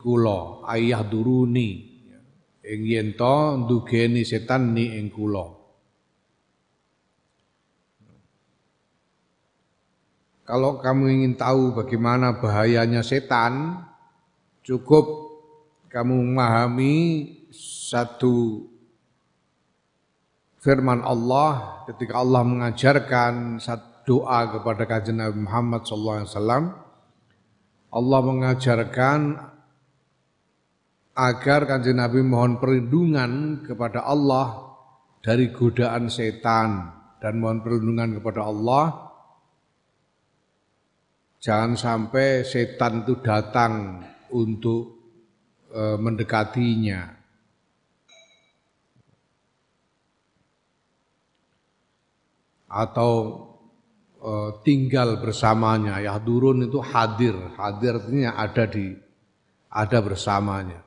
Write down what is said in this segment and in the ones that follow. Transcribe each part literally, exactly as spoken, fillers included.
kula ayah duruni ing yen to ndugeni setan ni ing kula. Kalau kamu ingin tahu bagaimana bahayanya setan, cukup kamu memahami satu firman Allah ketika Allah mengajarkan satu doa kepada Kanjeng Nabi Muhammad sallallahu alaihi wasallam. Allah mengajarkan agar Kanjeng Nabi mohon perlindungan kepada Allah dari godaan setan dan mohon perlindungan kepada Allah jangan sampai setan itu datang untuk e, mendekatinya. Atau e, tinggal bersamanya. Yahdurun itu hadir, hadir artinya ada di ada bersamanya.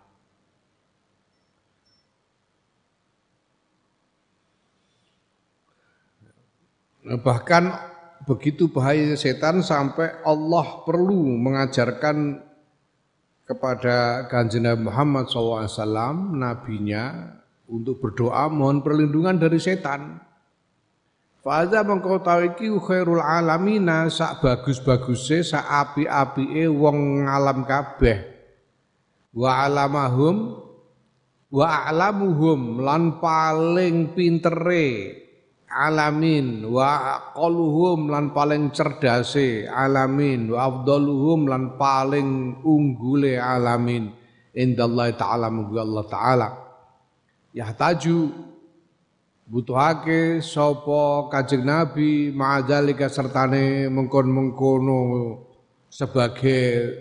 Bahkan begitu bahaya setan sampai Allah perlu mengajarkan kepada Kanjeng Nabi Muhammad sallallahu alaihi wasallam, nabinya, untuk berdoa mohon perlindungan dari setan. Fa'adha mengkau tahu iki khairul alamina, sak bagus-baguse, sak api-apike wong ngalam kabeh. Wa alamahum wa a'lamuhum, lan paling pintere alamin, wa aqaluhum, lan paling cerdase alamin, wa afdaluhum, lan paling unggule alamin indallahi ta'ala, mugi Allah ta'ala. Yahtaju butuhake sapa Kanjeng Nabi ma'adzalika sertane mengkon-mengkono sebagai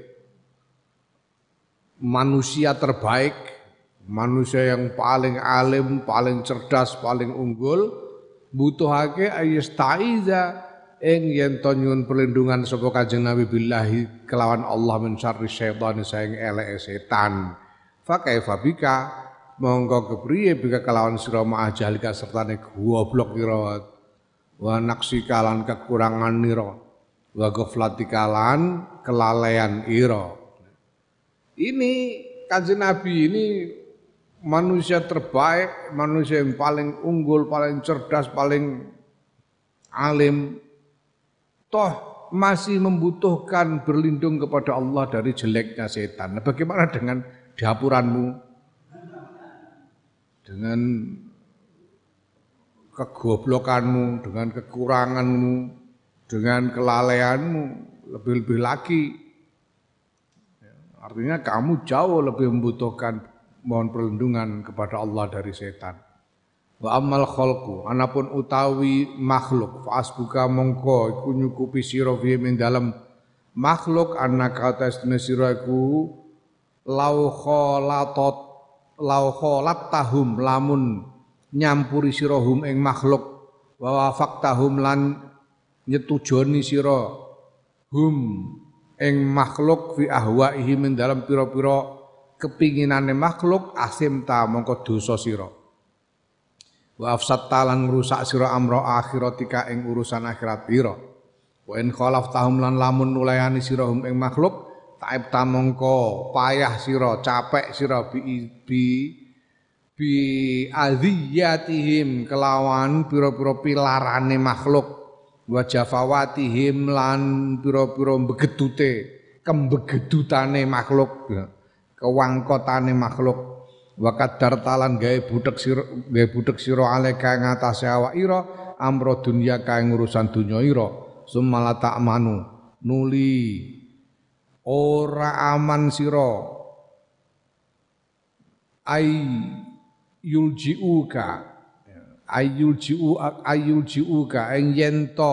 manusia terbaik, manusia yang paling alim, paling cerdas, paling unggul, butuhake ayastaiza ing yen to nyuwun perlindungan sapa Kanjeng Nabi billahi kelawan Allah min syarri syaitan saing eleke setan. Fa kaifa bika, monggo kepriye bika kelawan sira ma'ajalika sertane goblok ira wa naksika lan kekurangan ira wa ghaflatika lan kelalaian ira. Ini Kanjeng Nabi ini manusia terbaik, manusia yang paling unggul, paling cerdas, paling alim, toh masih membutuhkan berlindung kepada Allah dari jeleknya setan. Nah, bagaimana dengan dapuranmu? Dengan kegoblokanmu, dengan kekuranganmu, dengan kelalaianmu, lebih-lebih lagi. Artinya kamu jauh lebih membutuhkan mohon perlindungan kepada Allah dari setan. Wa ammal khalqu, anapun utawi makhluk, fa asbuka mongko iku nyukupi sira fi min dalem makhluk annaka tasne sira iku lau khalatat lau khalattahum, lamun nyampuri sira hum ing makhluk, wa wafaktahum, lan nyetujoni sira hum ing makhluk fi ahwaihi min dalem pira-pira kepinginane makhluk, asim ta mongko dosa sira. Wa afsatta lan ngrusak sira amra akhiratika ing urusan akhirat pira. Wa in khalaftahum, lan lamun nulayani sira hum ing makhluk, taib ta mongko payah sira, capek sira bi bi bi adziyatihim kelawan pira-pira pilarane makhluk. Wa jafawatihim, lan pira-pira begedute, kembegedutane makhluk, kewangkotane makhluk. Wa kadar talan gawe butek sira, gawe butek sira aleka ing atase awak ira, amro dunya kae urusan dunya ira, sumala ta'manu, nuli ora aman sira, ay yuljiuka ayul jiu ayul jiuka ing yen to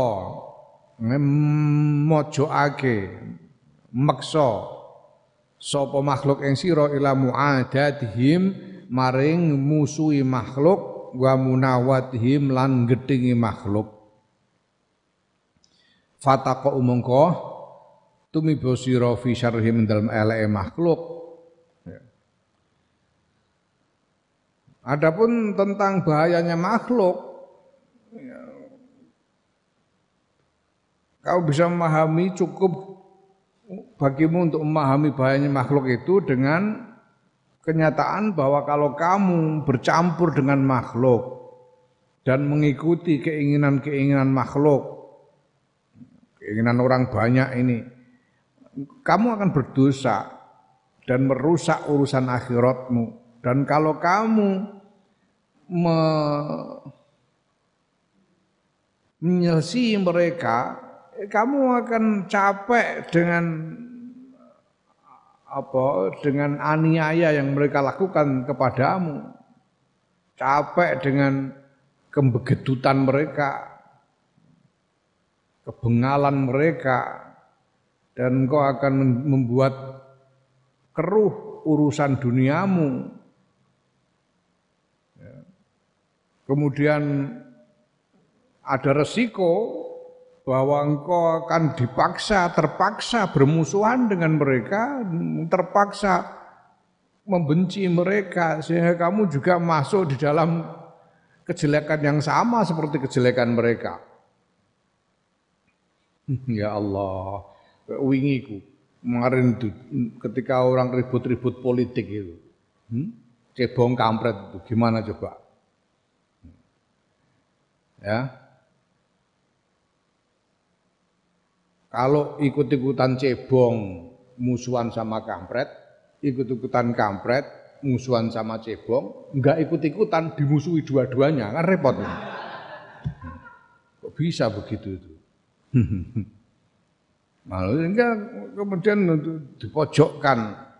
mojoake meksa sapa makhluk ing sira ila muadatihim maring musuhi makhluk, wa munawatihim lan gedhingi makhluk. Fataqa umangka tumiba sira fi syarrihim dalem eleke makhluk. Adapun tentang bahayanya makhluk, ya, kau bisa memahami cukup bagimu untuk memahami bahayanya makhluk itu dengan kenyataan bahwa kalau kamu bercampur dengan makhluk dan mengikuti keinginan-keinginan makhluk, keinginan orang banyak ini, kamu akan berdosa dan merusak urusan akhiratmu. Dan kalau kamu me menyelesaikan mereka, kamu akan capek dengan apa? Dengan aniaya yang mereka lakukan kepadamu. Capek dengan kebegedutan mereka, kebengalan mereka, dan engkau akan membuat keruh urusan duniamu. Kemudian ada resiko bahwa engkau akan dipaksa, terpaksa bermusuhan dengan mereka, terpaksa membenci mereka, sehingga kamu juga masuk di dalam kejelekan yang sama seperti kejelekan mereka. Ya Allah, wingiku kemarin itu ketika orang ribut-ribut politik itu, hmm? cebong kampret itu gimana coba? Ya, kalau ikut-ikutan cebong musuhan sama kampret, ikut-ikutan kampret musuhan sama cebong, enggak ikut-ikutan dimusuhi dua-duanya, kan repot. Kok bisa begitu itu? Malah enggak kemudian dipojokkan.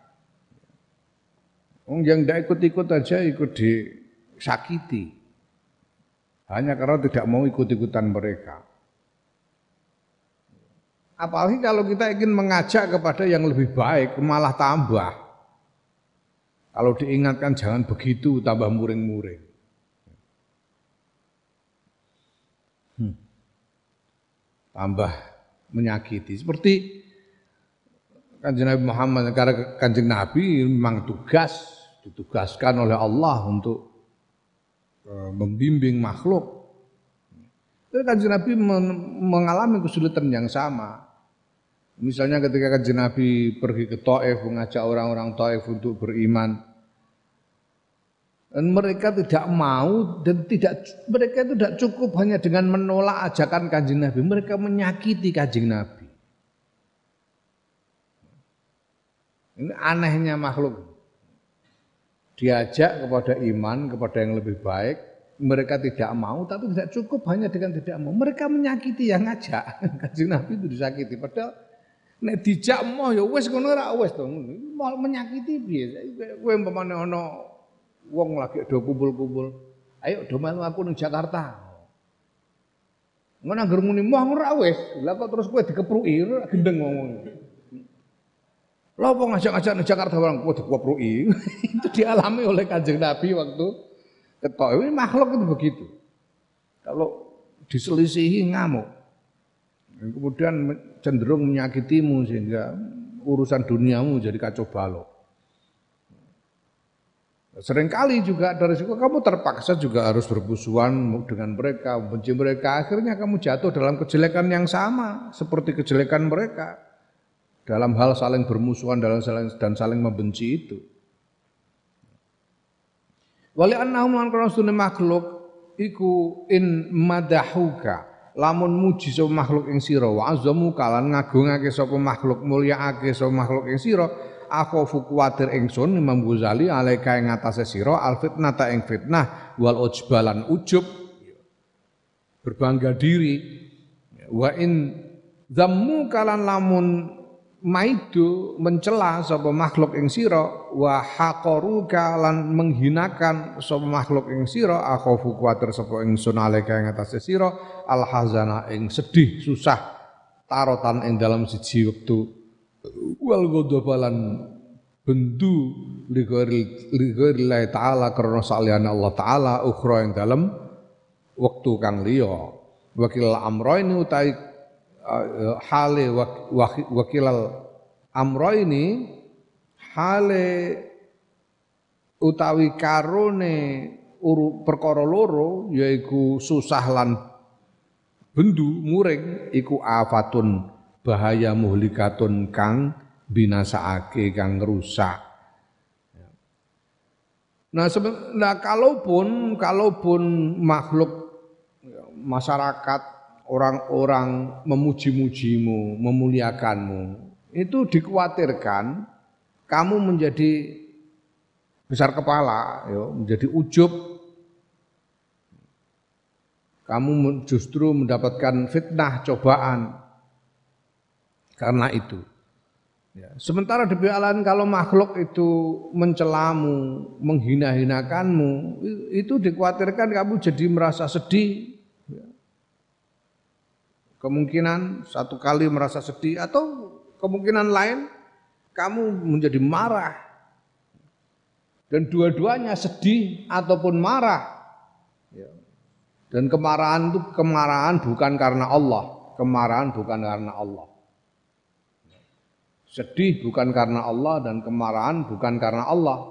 Wong yang enggak ikut-ikut aja ikut disakiti. Hanya karena tidak mau ikut-ikutan mereka. Apalagi kalau kita ingin mengajak kepada yang lebih baik, malah tambah. Kalau diingatkan jangan begitu, tambah muring-muring. Hmm. Tambah menyakiti. Seperti Kanjeng Nabi Muhammad, karena Kanjeng Nabi memang tugas, ditugaskan oleh Allah untuk membimbing makhluk. Tapi Kanjeng Nabi mengalami kesulitan yang sama. Misalnya ketika Kanjeng Nabi pergi ke Thaif mengajak orang-orang Thaif untuk beriman, dan mereka tidak mau dan tidak mereka itu tidak cukup hanya dengan menolak ajakan Kanjeng Nabi, mereka menyakiti Kanjeng Nabi. Ini anehnya makhluk. Diajak kepada iman, kepada yang lebih baik, mereka tidak mau, tapi tidak cukup hanya dengan tidak mau. Mereka menyakiti yang ngajak. Kanjeng Nabi itu disakiti. Padahal nek dijak mau ya wis ngono ora wis to. Menyakiti piye? Kowe umpamane ana wong lagi do kumpul-kumpul, ayo do melu aku ning Jakarta. Ngono anggere muni mau ora wis. Lah kok terus kowe dikepruki gendeng ngomong. Lha apa ngajak-ngajak ning Jakarta barang kowe dikepruki. Itu dialami oleh Kanjeng Nabi waktu ketok. Ini makhluk itu begitu. Kalau diselisihi ngamuk. Kemudian cenderung menyakitimu sehingga urusan duniamu jadi kacau balau. Seringkali juga dari situ kamu terpaksa juga harus bermusuhan dengan mereka, membenci mereka. Akhirnya kamu jatuh dalam kejelekan yang sama seperti kejelekan mereka. Dalam hal saling bermusuhan dan saling membenci itu. Wali annahum lan kana sunne makhluk iku in madahuka lamun muji sapa makhluk ing sira wa azamu kalan ngagungake sapa makhluk mulyaake sapa makhluk ing sira akhofu kuwatir ingsun Imam Ghazali alaika ing atase sira al fitnata ing fitnah wal ujbalan ujub berbangga diri wa in zammu kalan lamun maido mencela sapa makhluk ing sira wa haqaruka lan menghinakan sapa makhluk ing sira akhofu kuwatir sapa ingsun alika ing atase sira al hazana ing sedih susah tarotan ing dalam siji wektu wal ghadabalan bendu lighairi taala karena saliyane Allah taala ukhra ing dalam wektu kang liya wakil amraini utai hale wakilal amro ini hale utawi karone uru perkara loro yaiku susah lan bendu muring iku afatun bahaya muhlikatun kang binasaake kang rusak. Nah, nah kalaupun kalaupun makhluk masyarakat orang-orang memuji-mujimu, memuliakanmu, itu dikhawatirkan kamu menjadi besar kepala, ya, menjadi ujub. Kamu justru mendapatkan fitnah, cobaan karena itu. Ya. Sementara di pihak lain kalau makhluk itu mencelamu, menghina-hinakanmu, itu dikhawatirkan kamu jadi merasa sedih. Ya. Kemungkinan satu kali merasa sedih atau kemungkinan lain kamu menjadi marah. Dan dua-duanya sedih ataupun marah. Ya. Dan kemarahan itu kemarahan bukan karena Allah, kemarahan bukan karena Allah. Sedih bukan karena Allah dan kemarahan bukan karena Allah.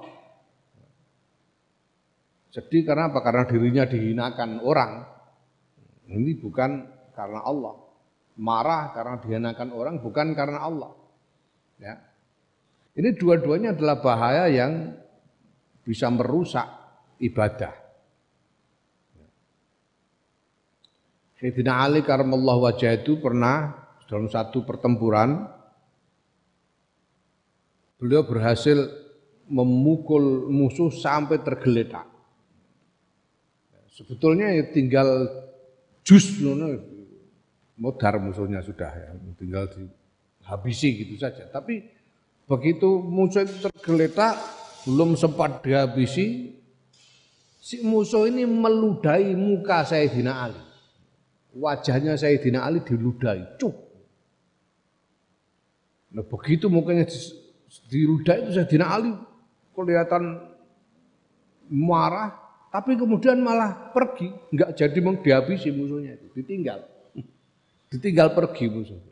Sedih karena apa? Karena dirinya dihinakan orang. Ini bukan karena Allah. Marah karena dihinakan orang bukan karena Allah. Ya. Ini dua-duanya adalah bahaya yang bisa merusak ibadah. Sayyidina Ali karamallahu wajhah itu pernah dalam satu pertempuran beliau berhasil memukul musuh sampai tergeletak. Sebetulnya ya tinggal jus modar musuhnya sudah ya, tinggal dihabisi gitu saja. Tapi begitu musuh itu tergeletak belum sempat dihabisi, si musuh ini meludahi muka Sayyidina Ali. Wajahnya Sayyidina Ali diludahi, cuk. Nah begitu mukanya diludahi itu Sayyidina Ali kelihatan marah, tapi kemudian malah pergi, enggak jadi mau dihabisi musuhnya itu, ditinggal. Ditinggal pergi musuhnya.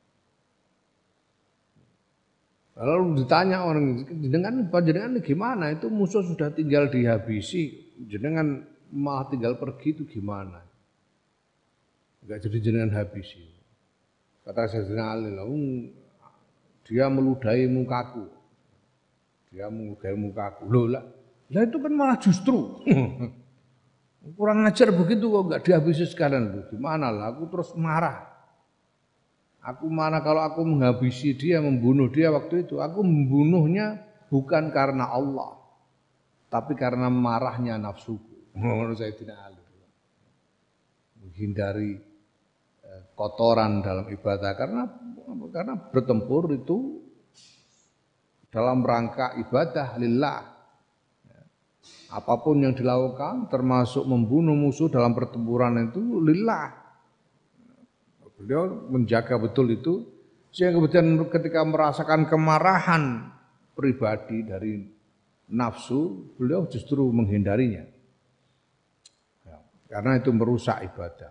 Lalu ditanya orang, jenengan panjenengan gimana? Itu musuh sudah tinggal dihabisi, jenengan malah tinggal pergi itu gimana? Enggak jadi jenengan habisi. Kata Sayyidina Ali, dia meludahi mukaku. Dia meludahi mukaku. Loh lah, lah itu kan malah justru kurang ajar begitu kok enggak dihabisi sekalian. Gimana lah, aku terus marah. Aku mana kalau aku menghabisi dia, membunuh dia waktu itu, aku membunuhnya bukan karena Allah, tapi karena marahnya nafsuku. Menurut saya tidak ada. Menghindari kotoran dalam ibadah karena karena bertempur itu dalam rangka ibadah lillah. Apapun yang dilakukan termasuk membunuh musuh dalam pertempuran itu lillah. Beliau menjaga betul itu sehingga kemudian ketika merasakan kemarahan pribadi dari nafsu, beliau justru menghindarinya. Ya, karena itu merusak ibadah.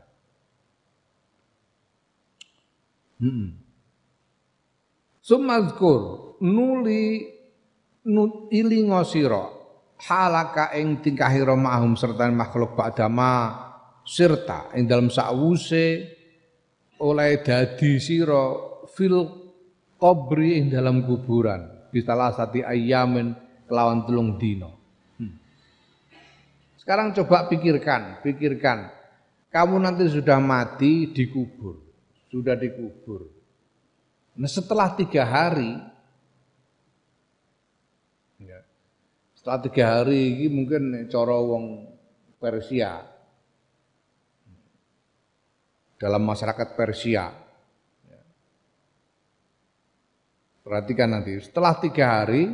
Hmm. Sumazkur nuli nut ilingo sira halaka ing tingkahira ma'hum serta makhluk ba'dama sirta ing dalam sakwuse oleh dadi sira fil qabri ing dalam kuburan bisalah sati ayamin kelawan telung dina. Hmm. Sekarang coba pikirkan, pikirkan. Kamu nanti sudah mati dikubur, sudah dikubur. Nah setelah tiga hari, ya, setelah tiga hari ini mungkin cara wong Persia. Dalam masyarakat Persia. Perhatikan nanti, setelah tiga hari,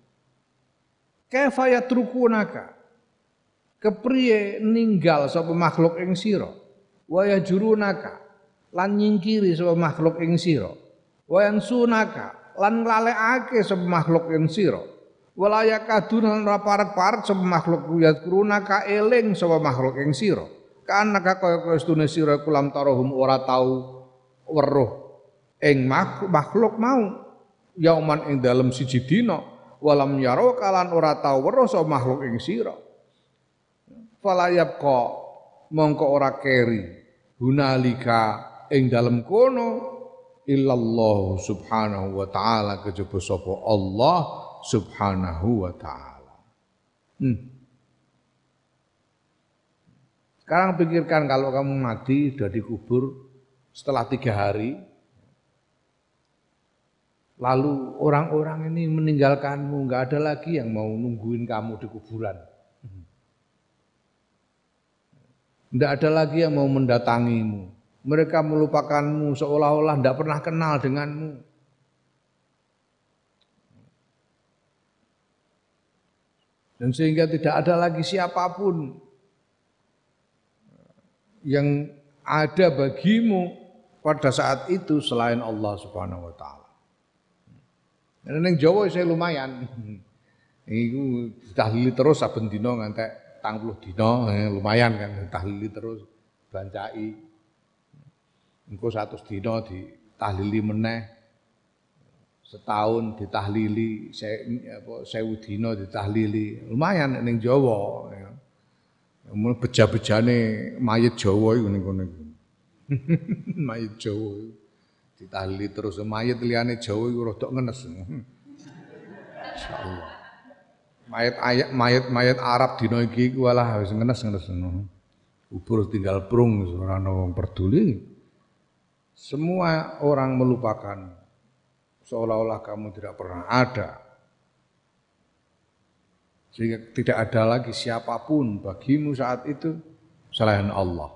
kaifa yatrukunaka, kepriye ninggal sapa makhluk ing sira, wa yajurunaka, lan nyingkiri sapa makhluk ing sira, wa yansunaka, lan nglalekake sapa makhluk ing sira, wala yakadun lan ora paret-paret sapa makhluk yadkurunaka eling sapa makhluk ing sira. Karena kaya kaya sedune sira kulam tarahum ora tau weruh ing makhluk mau yauman ing dalem siji dina walam yaro kalan ora tau weruh sapa makhluk ing sira falayab kok mongko ora keri hunalika ing dalem kono illallah subhanahu wa ta'ala kejaba sapa Allah subhanahu wa ta'ala. Hmm. Sekarang pikirkan kalau kamu mati sudah dikubur setelah tiga hari, lalu orang-orang ini meninggalkanmu, nggak ada lagi yang mau nungguin kamu di kuburan. Nggak ada lagi yang mau mendatangimu. Mereka melupakanmu seolah-olah tidak pernah kenal denganmu. Dan sehingga tidak ada lagi siapapun yang ada bagimu pada saat itu selain Allah Subhanahu wa taala. Dan ning Jawa saya lumayan. Iku tahlili terus saben dina ngantek petang puluh dina, eh, lumayan kan tahlili terus bancai. Engko seratus dina ditahlili meneh. Setahun ditahlili, se, apa sewu dina ditahlili. Lumayan ning Jawa ya. Mun beja-bejane mayit Jawa iku ning kono iku. Mayit Jawa ditahlili terus mayit liyane Jawa iku rada ngenes. Insyaallah. Mayit ayat mayit-mayit Arab dina iki iku walah wis ngenes-ngenes ngono. Ubur tinggal prung ora ana wong peduli. Semua orang melupakan seolah-olah kamu tidak pernah ada. Sehingga tidak ada lagi siapapun bagimu saat itu selain Allah.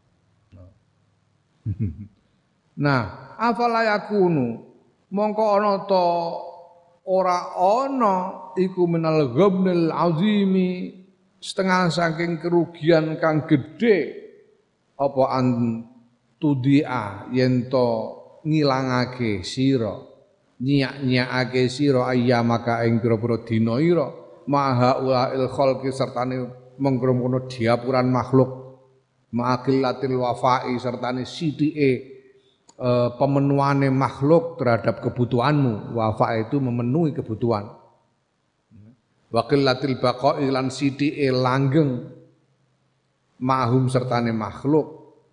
Nah, afala yakunu mongko ana ta ora ana iku minal ghamnil azimi setengah saking kerugian kang gedhe apa an tudia yen to ngilangake sira nyiak-nyiakake sira ayyamaka ing pira-pira dina ira maha ulail khalqi sertane mengkrono diapuran makhluk ma'aqillatil wafai sertane sithike e, pemenuhane makhluk terhadap kebutuhanmu. Wafa itu memenuhi kebutuhan. Wa qillatil baqa'i lan sithike langgeng mahum sertane makhluk.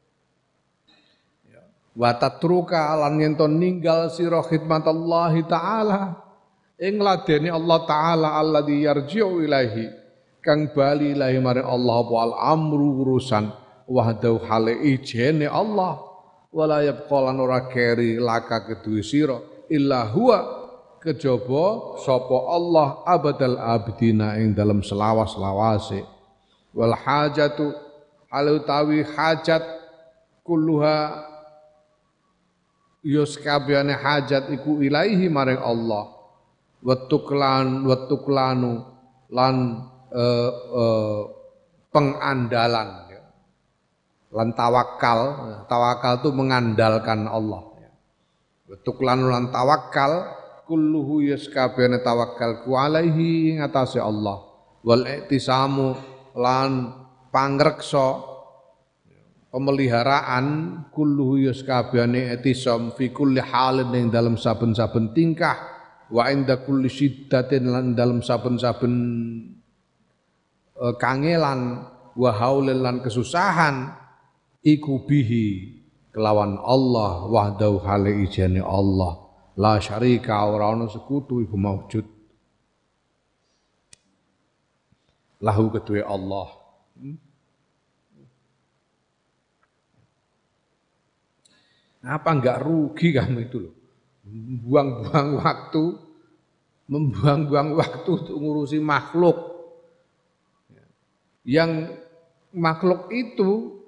Wa tatruka lan yen to ninggal sira khidmatallahi taala ing ladeni Allah taala alladzi yarji'u ilaihi kang bali ilahi mare Allah wal amru urusan wahdahu hale ijene Allah wala yabqalan ora keri laka kedue sira illa huwa kejaba sapa Allah abadal abdina ing dalem selawas-lawase wal hajatu alutawi hajat kulluha yus kabehane hajat iku ilaihi maring Allah watuklan watuklanu lan uh, uh, pengandalan ya. Lan tawakal tawakal itu mengandalkan Allah ya. Watuklanu lan tawakal kulluhu yus kabehane tawakal ku alaihi ing atase Allah wal iktisamu lan pangreksa pemeliharaan kulluhu yus kabehane etisam fi kulli halin ing dalam saben-saben tingkah wa inda kulli syiddatin lan dalam saben-saben e, kangelan wa haulil lan kesusahan iku bihi kelawan Allah wahdahu hale ijene Allah la syarika ora ana sekutu iku maujud lahu kedue Allah. hmm? Apa enggak rugi kamu itu loh, buang-buang waktu, membuang-buang waktu untuk ngurusi makhluk. Yang makhluk itu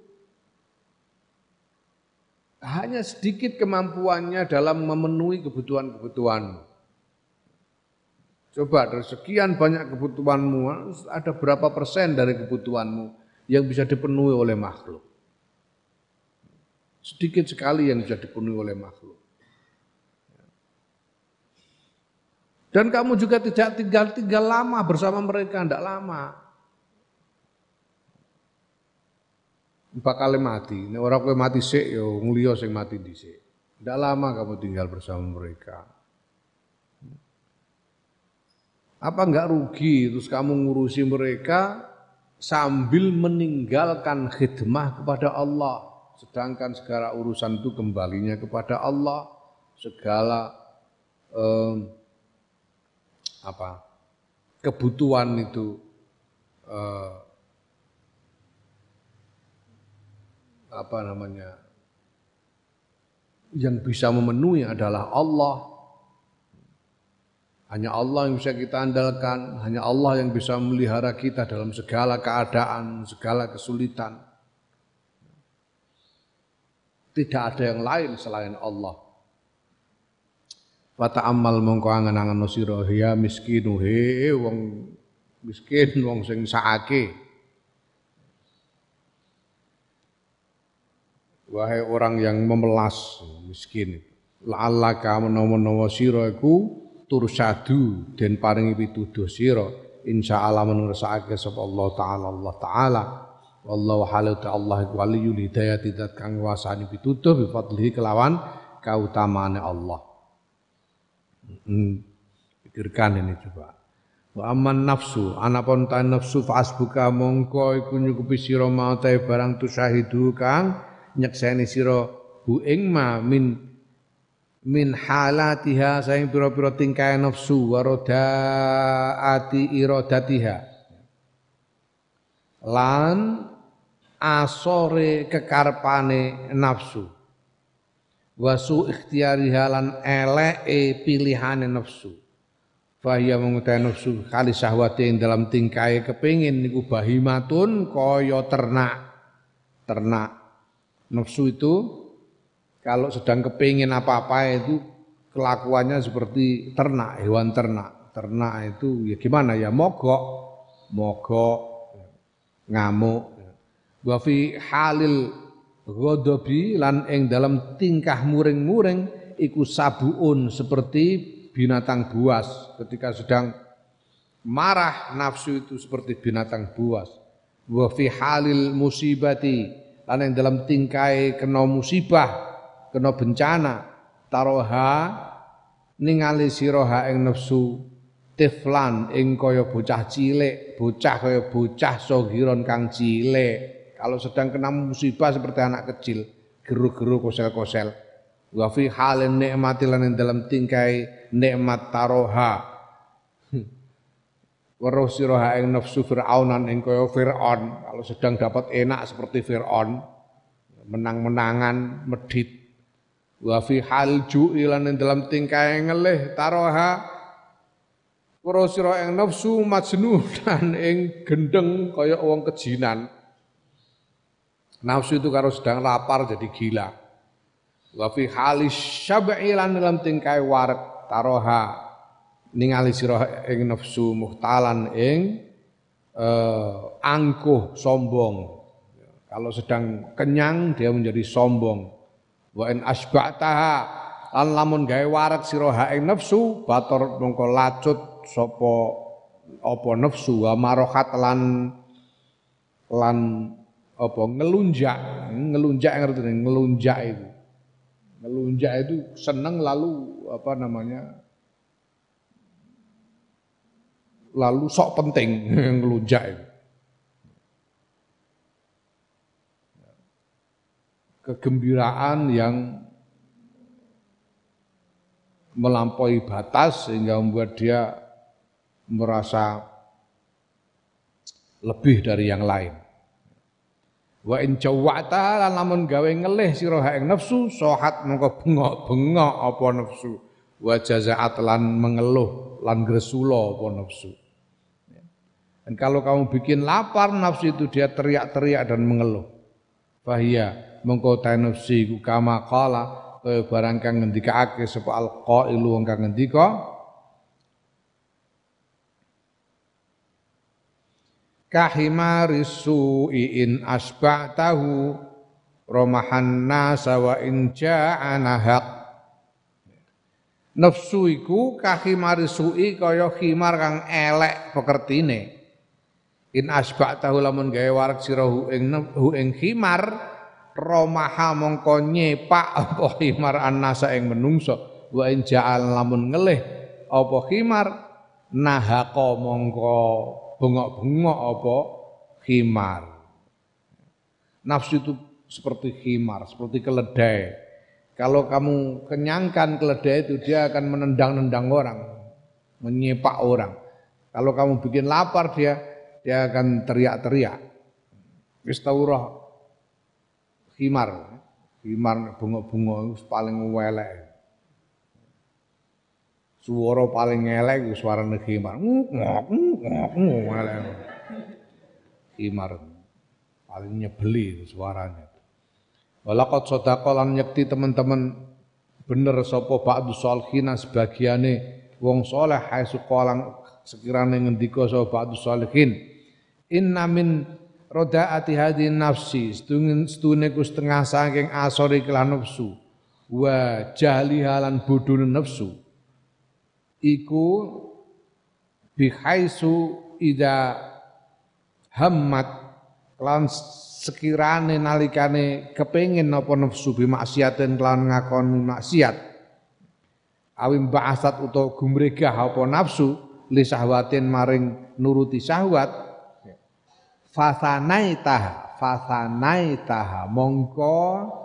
hanya sedikit kemampuannya dalam memenuhi kebutuhan-kebutuhanmu. Coba dari sekian banyak kebutuhanmu, ada berapa persen dari kebutuhanmu yang bisa dipenuhi oleh makhluk? Sedikit sekali yang bisa dipenuhi oleh makhluk. Dan kamu juga tidak tinggal-tinggal lama bersama mereka, tidak lama. Bakal mati, nek ora kowe mati sik ya mulia sing mati dhisik. Tidak lama kamu tinggal bersama mereka. Apa enggak rugi terus kamu ngurusi mereka sambil meninggalkan khidmah kepada Allah? Sedangkan segala urusan itu kembalinya kepada Allah. segala eh, apa kebutuhan itu eh, apa namanya yang bisa memenuhi adalah Allah. Hanya Allah yang bisa kita andalkan, hanya Allah yang bisa memelihara kita dalam segala keadaan, segala kesulitan. Tidak ada yang lain selain Allah. Wa ta'ammal mongko angen-angen sira ya miskinu he wong miskin wong sing sakake. Wahai orang yang memelas miskin. La'allaka menawa-menawa sira iku tursadu den paringi pituduh sira insyaallah menursake sapa Allah taala Allah taala wallahu halu ta Allah iku waliyul hidayah tidak kang wasani pituduh bi fadlihi kelawan kautamaane Allah. Hmm, pikirkan ini coba. Wa amman nafsu anapun ta nafsu fasbuka mongko iku nyukupi sira mau ta barang tusahidu kang nyekseni sira hu ing ma min min halatiha saing pira-pira tingkah nafsu warodaati iradatiha lan asore kekarpane nafsu wasu ikhtiyariha lan eleke pilihane nafsu fahya mengutai nafsu kali syahwate dalam tingkah kepingin niku bahimatun kaya ternak ternak nafsu itu kalau sedang kepingin apa-apa itu kelakuannya seperti ternak, hewan ternak. Ternak itu ya gimana ya mogok, mogok, ngamuk. Wa fi halil ghadabi lan ing dalam tingkah muring-muring iku sabuun seperti binatang buas. Ketika sedang marah nafsu itu seperti binatang buas. Wa fi halil musibati lan ing dalam tingkah kena musibah kena bencana taroha ningali siraha ing nafsu tiflan ing kaya bocah cilik bocah kaya bocah sogiron kang cilik kalau sedang kena musibah seperti anak kecil geru-geru kosel-kosel wa fi halin nikmati lan ing dalam tingkai nikmat taroha weruh siraha ing nafsu fir'aunan ing kaya Fir'aun kalau sedang dapat enak seperti Fir'aun menang-menangan medhit wa fi hal ju'i lan dalam tingkah ngelih taroha para sira ing nafsu majnunan ing gendeng kaya wong kejinan nafsu itu karo sedang lapar jadi gila wa fi halis syab'i lan dalam tingkah wareg taroha ningali sira ing nafsu muhtalan ing eh, angkuh sombong kalau sedang kenyang dia menjadi sombong wa in asba'taha lan lamun gawe wareg sira ing nafsu bator mongko lacut sapa apa nafsu wa marohat lan lan apa ngelunjak ngelunjak ngerti ngelunjak itu ngelunjak itu seneng lalu apa namanya lalu sok penting ngelunjak itu kegembiraan yang melampaui batas sehingga membuat dia merasa lebih dari yang lain. Wa in jawata lan lamun gawe ngelih sira ing nafsu sohat mengko bengok-bengok apa nafsu wa jazaat lan mengeluh lan gresula apa nafsu. Dan kalau kamu bikin lapar nafsu itu dia teriak-teriak dan mengeluh. Fahia mengko ta nafsi ku kama qala kaya barang kang ngendikaake sapa alqailu wong kang ngendika kahimarisu in asba'tahu romahan nasa wa in ja'ana haq nafsu iku kahimarisui kaya khimar kang elek pekertine in asba'tahu lamun gawe warak sirahu ing hu ing khimar romaha mongko nyepak apa khimar annasa ing menungso wa in ja'al lamun ngelih apa khimar nahaqa mongko bengok-bengok apa khimar nafsu itu seperti khimar seperti keledai Kalau kamu kenyangkan keledai itu dia akan menendang-nendang orang, menyepak orang. Kalau kamu bikin lapar dia dia akan teriak-teriak. Wis tau roh himar. Himar bunga-bunga itu paling welek. Suara paling elek itu suarane himar. Ngok ngok ngok elek. Himar paling nyebeli suaranya. Walaqad sadaqa lan yakti teman-teman bener sapa ba'du sholihin sebagiane wong saleh haisu qalang sekirane ngendika sapa ba'du sholihin inna min rodaati hadi nafsi setune ku setengah saking asori kelan nafsu wa jahli halan bodhone nafsu iku bihaisu ida hammat lan sekirane nalikane kepengin napa nafsu bi maksiatin lan ngakoni maksiat awim ba'asat utawa gumregah apa nafsu li syahwatin maring nuruti syahwat fasanaitah fasanaitah mongko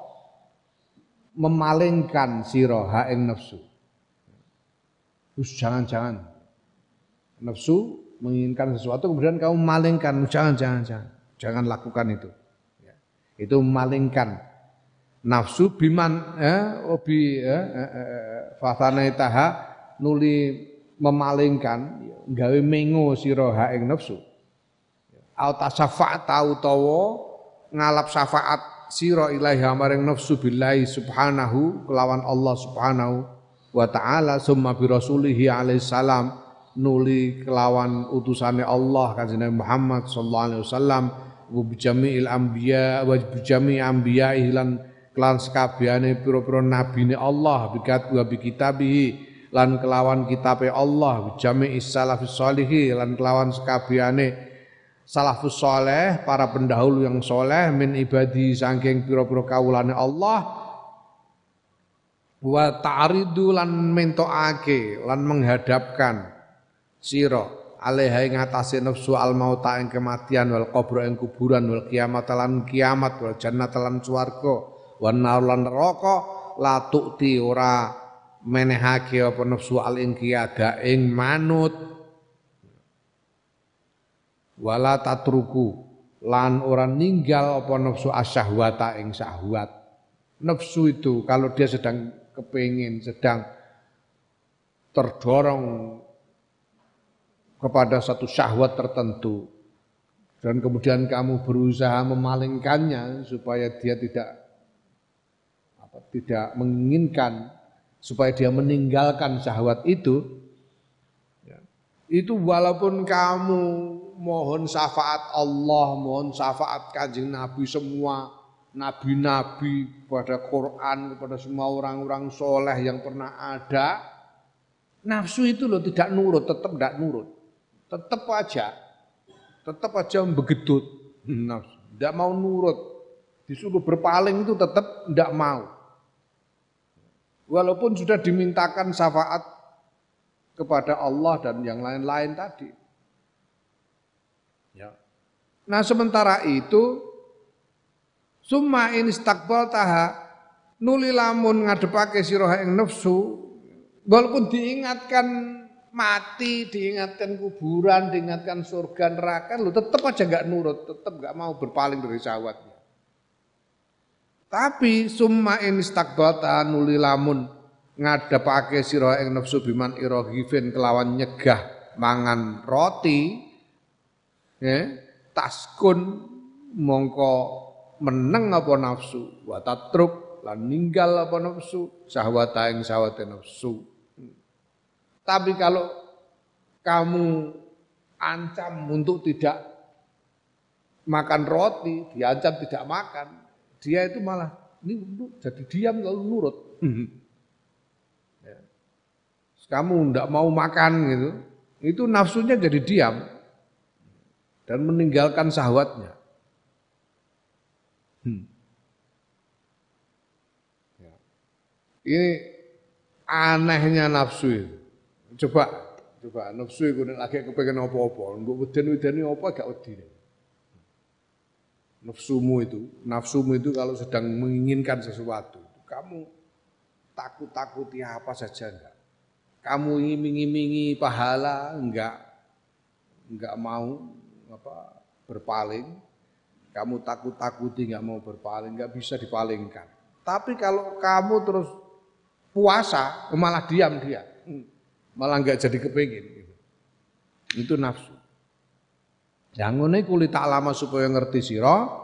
memalingkan sira ha ing nafsu. Terus jangan-jangan nafsu menginginkan sesuatu kemudian kamu memalingkan, jangan jangan jangan jangan lakukan itu. Ya. Itu memalingkan nafsu biman eh obi eh, eh, eh, fasanaitah nuli memalingkan gawe mengo sira ha ing nafsu. Au tasafa'at utawa ngalap syafaat sira ilaiha maring nafsu billahi subhanahu kelawan Allah subhanahu wa ta'ala summa bi rasulihi alaihi salam nuli kelawan utusane Allah kanjeng Muhammad sallallahu alaihi wasallam wa bi jami'il anbiya wa bi jami'i anbiya'i lan kelan sakabehane pira-pira nabine Allah bikat wa bi kitabihi lan kelawan kitabe Allah bi jami'is salafis sholihi lan kelawan sakabehane salafus soleh, para pendahulu yang soleh min ibadi saking pira-pira kawulane Allah wa ta'ridu lan mentokake lan menghadapkan sira alaiha ing atase nafsu al mauta ing kematian wal qabr ing kuburan wal kiamat lan kiamat wal jannah lan swarga wan nar lan neraka la tukti ora menehake apa nafsu al inqiyada ing manut wala tatruku lan ora ninggal apa nafsu asyahwata ing syahwat. Nafsu itu kalau dia sedang kepingin, sedang terdorong kepada satu syahwat tertentu dan kemudian kamu berusaha memalingkannya supaya dia tidak apa, tidak menginginkan supaya dia meninggalkan syahwat itu ya, itu walaupun kamu mohon syafaat Allah, mohon syafaat Kanjeng Nabi semua nabi-nabi pada Quran kepada semua orang-orang soleh yang pernah ada, nafsu itu loh tidak nurut, tetap tidak nurut, tetap aja, tetap aja begedut nafsu, tidak mau nurut, disuruh berpaling itu tetap tidak mau, walaupun sudah dimintakan syafaat kepada Allah dan yang lain-lain tadi. Ya. Nah sementara itu summa in istaqbaltaha nuli lamun ngadepake sira ing nafsu walaupun diingatkan mati, diingatkan kuburan, diingatkan surga neraka lu tetap aja enggak nurut, tetap enggak mau berpaling dari syahwatnya. Tapi summa in istaqbaltaha nuli lamun ngadepake sira ing nafsu biman irghifin kelawan nyegah mangan roti ya, taskun mongko meneng apa nafsu wa tatruk lan ninggal apa nafsu syahwata ing syahwate nafsu. Tapi kalau kamu ancam untuk tidak makan roti, diancam tidak makan, dia itu malah ini jadi diam lalu nurut. Ya. Kamu tidak mau makan gitu, itu nafsunya jadi diam dan meninggalkan syahwatnya. Hmm. Ya. Ini anehnya nafsu itu. Coba, coba nafsu itu lagi kepengen apa-apa, mbok weden-wedeni apa gak wedi. Nafsumu itu, nafsumu itu kalau sedang menginginkan sesuatu, kamu takut-takuti apa saja enggak. Kamu iming-imingi pahala enggak, enggak mau apa berpaling. Kamu takut-takuti enggak mau berpaling, enggak bisa dipalingkan. Tapi kalau kamu terus puasa, malah diam dia, malah enggak jadi kepingin. Gitu. Itu nafsu. Yang ngene kulit tak lama supaya ngerti sira.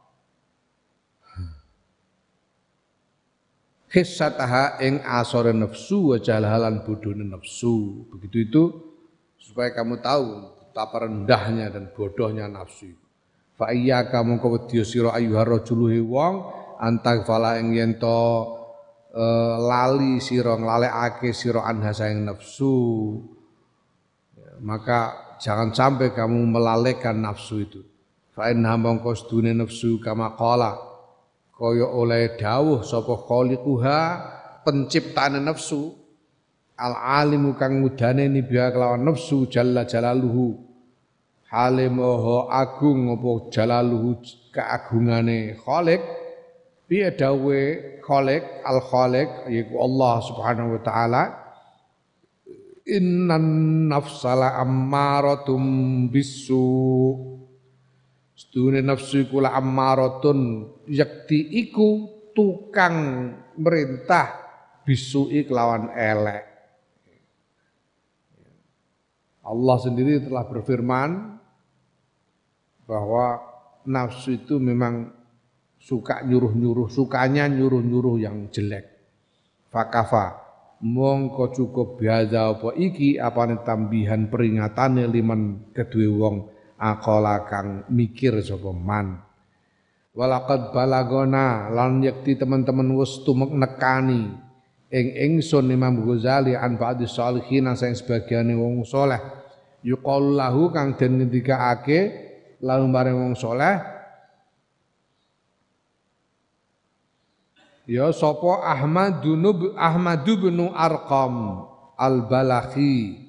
Khissataha ing asore nafsu wa jalhalan bodone nafsu. Begitu itu supaya kamu tahu betapa rendahnya dan bodohnya nafsu itu. Fa iyyaka mongko wedya sira ayyuhar rajulu wong antag fala ing yen to e, lali sira nglalekake sira anha saing nafsu. Ya, maka jangan sampai kamu melalaikan nafsu itu. Fa inna mongko sedune nafsu kama qala kaya oleh dawuh sapa khaliquha penciptane nafsu al alimu kang mudane nibiya kelawan nafsu jalla jalaluhu hale maha agung apa jalaluhu keagungane khaliq piye dawuhe khaliq al khaliq yaiku Allah subhanahu wa taala innan nafsala ammaratum bisu. Sedune nafsu iku la ammaratun yakti iku tukang merintah bisui kelawan elek. Allah sendiri telah berfirman bahwa nafsu itu memang suka nyuruh-nyuruh, sukanya nyuruh-nyuruh yang jelek. Fakafa mongko cukup biasa apa iki apane tambihan peringatane liman kedue wong aqala kang mikir sapa man. Walaqad balagona lan yakti teman-teman wis tumek nekani ing ingsun Imam Ghazali an ba'di sholihin sing sebagiane wong saleh yuqal lahu kang den ngendikaake lalu bareng wong saleh ya sapa Ahmadun Ahmad bin Arqam al-Balakhi.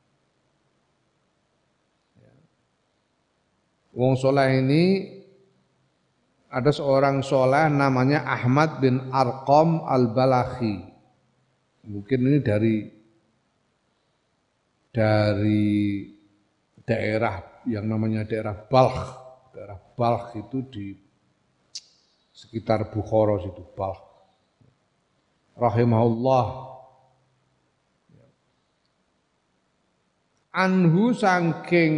Wong soleh ini ada seorang soleh namanya Ahmad bin Arqam al-Balakhi. Mungkin ini dari dari daerah yang namanya daerah Balkh. Daerah Balkh itu di sekitar Bukhara situ Balkh. Rahimahullah. Anhu saking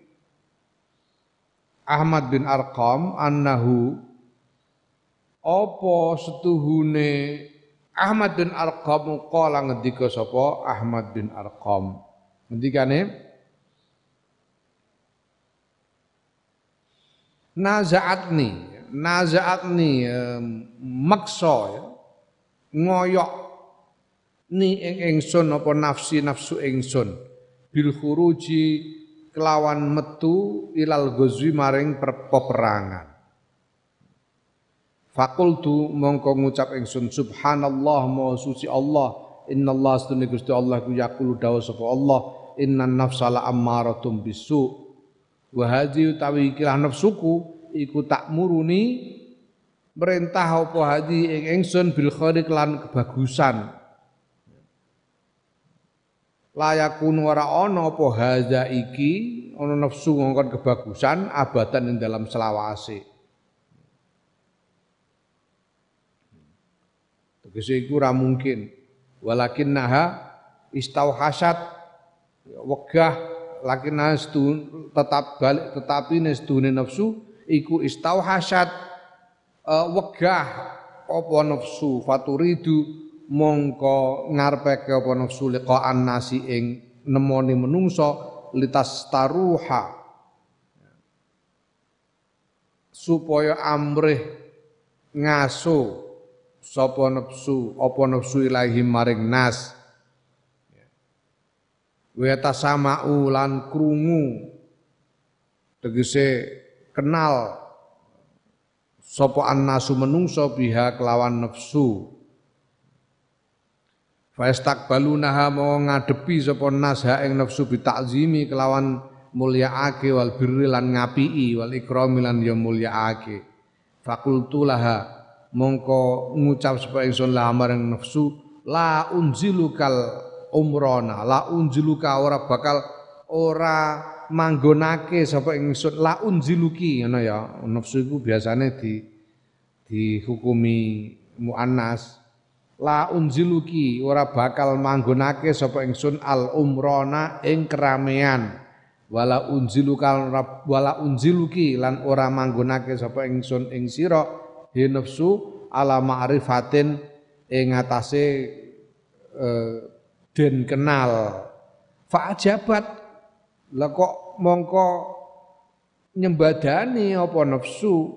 Ahmad bin Arqam annahu apa setuhune Ahmad bin Arqam qala ngendika sapa Ahmad bin Arqam ngendikane nazaatni nazaatni maksa ya ngoyok ni ing ingsun apa nafsi nafsu ingsun bil khuruji kelawan metu ilal ghazwi maring peperangan. Fakultu mongko ngucap ingsun subhanallah maha suci Allah innallah astune Gusti Allah ku yaqulu dawuh sapa Allah innan nafsa la ammaratum bisu wa hadhi utawi ikilah nafsuku iku tak muruni merintah apa hadhi ing ingsun bil khairi lan kebagusan. Layakun ora ana apa hadza iki ana nafsu ngongkon kebagusan abadan ing dalam selawase. Tegese iku ora mungkin. Walakinnaha istauhasat wegah lakinnaha tetap balik tetapi nestune nafsu iku istauhasat uh, wegah apa nafsu faturidu mongko ngarepake apa nafsu liqa'an nasi ing nemoni menungso litas taruha supaya amrih ngaso sapa nafsu apa nafsu ilahi maring nas wa tasama'u lan krungu tegese kenal sapa annasu menungso biha kelawan nafsu. Fastaqbalunaha mau ngadepi sapa nas ha ing nafsu bitakzimi kelawan mulyaake wal birri lan ngapii wal ikrami lan ya mulyaake. Fakultu laha mongko ngucap sapa ingsun la marang nafsu la unzilukal umrona, la unziluka ora bakal ora manggonake sapa ingsun la unziluki ngono ya. Nafsu iku biasane di dihukumi muannas. La unziluki ora bakal manggonake sapa ingsun al umrona ing keramean. Wala unzilukal wala unziluki lan ora manggonake sapa ingsun ing sira he nafsu ala ma'rifatin ing atase eh, den kenal. Fa ajabat lah kok mongko nyembadani apa nafsu.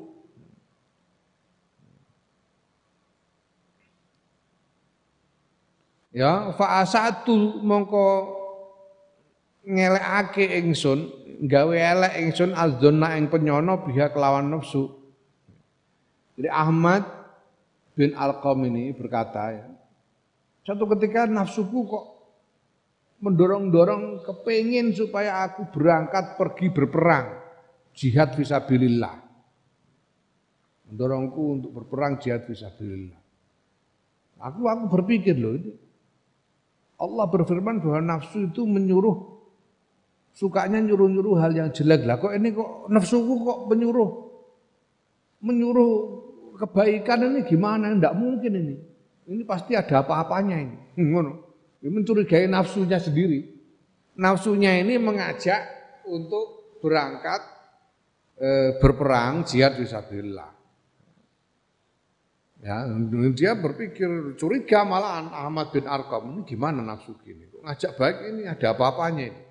Ya fa asatu mongko ngelekake ingsun gawe elek ingsun azzonna ing penyono biha kelawan nafsu. Jadi Ahmad bin Alqam ini berkata ya, satu ketika nafsuku kok mendorong-dorong kepengin supaya aku berangkat pergi berperang jihad fisabilillah. Mendorongku untuk berperang jihad fisabilillah. Aku aku berpikir loh ini Allah berfirman bahwa nafsu itu menyuruh, sukanya nyuruh-nyuruh hal yang jelek lah. Kok ini kok nafsuku kok menyuruh, menyuruh kebaikan ini gimana? Tidak mungkin ini. Ini pasti ada apa-apanya ini. Ini mencurigai nafsunya sendiri. Nafsunya ini mengajak untuk berangkat e, berperang jihad fisabilillah. Ya, dia berpikir curiga malahan Ahmad bin Arqam ini gimana nafsu gini, kok ngajak baik ini ada apa-apanya ini.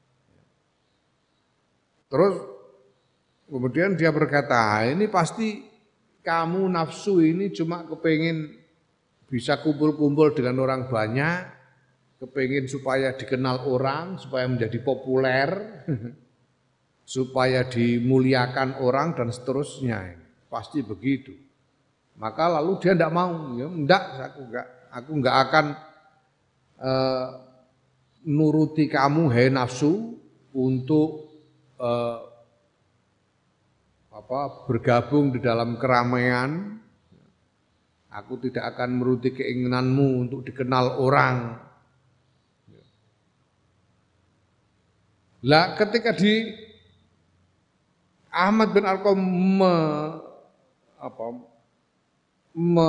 Terus kemudian dia berkata, ini pasti kamu nafsu ini cuma kepengin bisa kumpul-kumpul dengan orang banyak, kepengin supaya dikenal orang, supaya menjadi populer, supaya dimuliakan orang dan seterusnya. Pasti begitu. Maka lalu dia tidak mau, ya enggak, aku enggak, aku enggak akan uh, nuruti kamu hai nafsu untuk uh, apa bergabung di dalam keramaian. Aku tidak akan menuruti keinginanmu untuk dikenal orang. Lah ketika di Ahmad bin Arqam me, apa Me,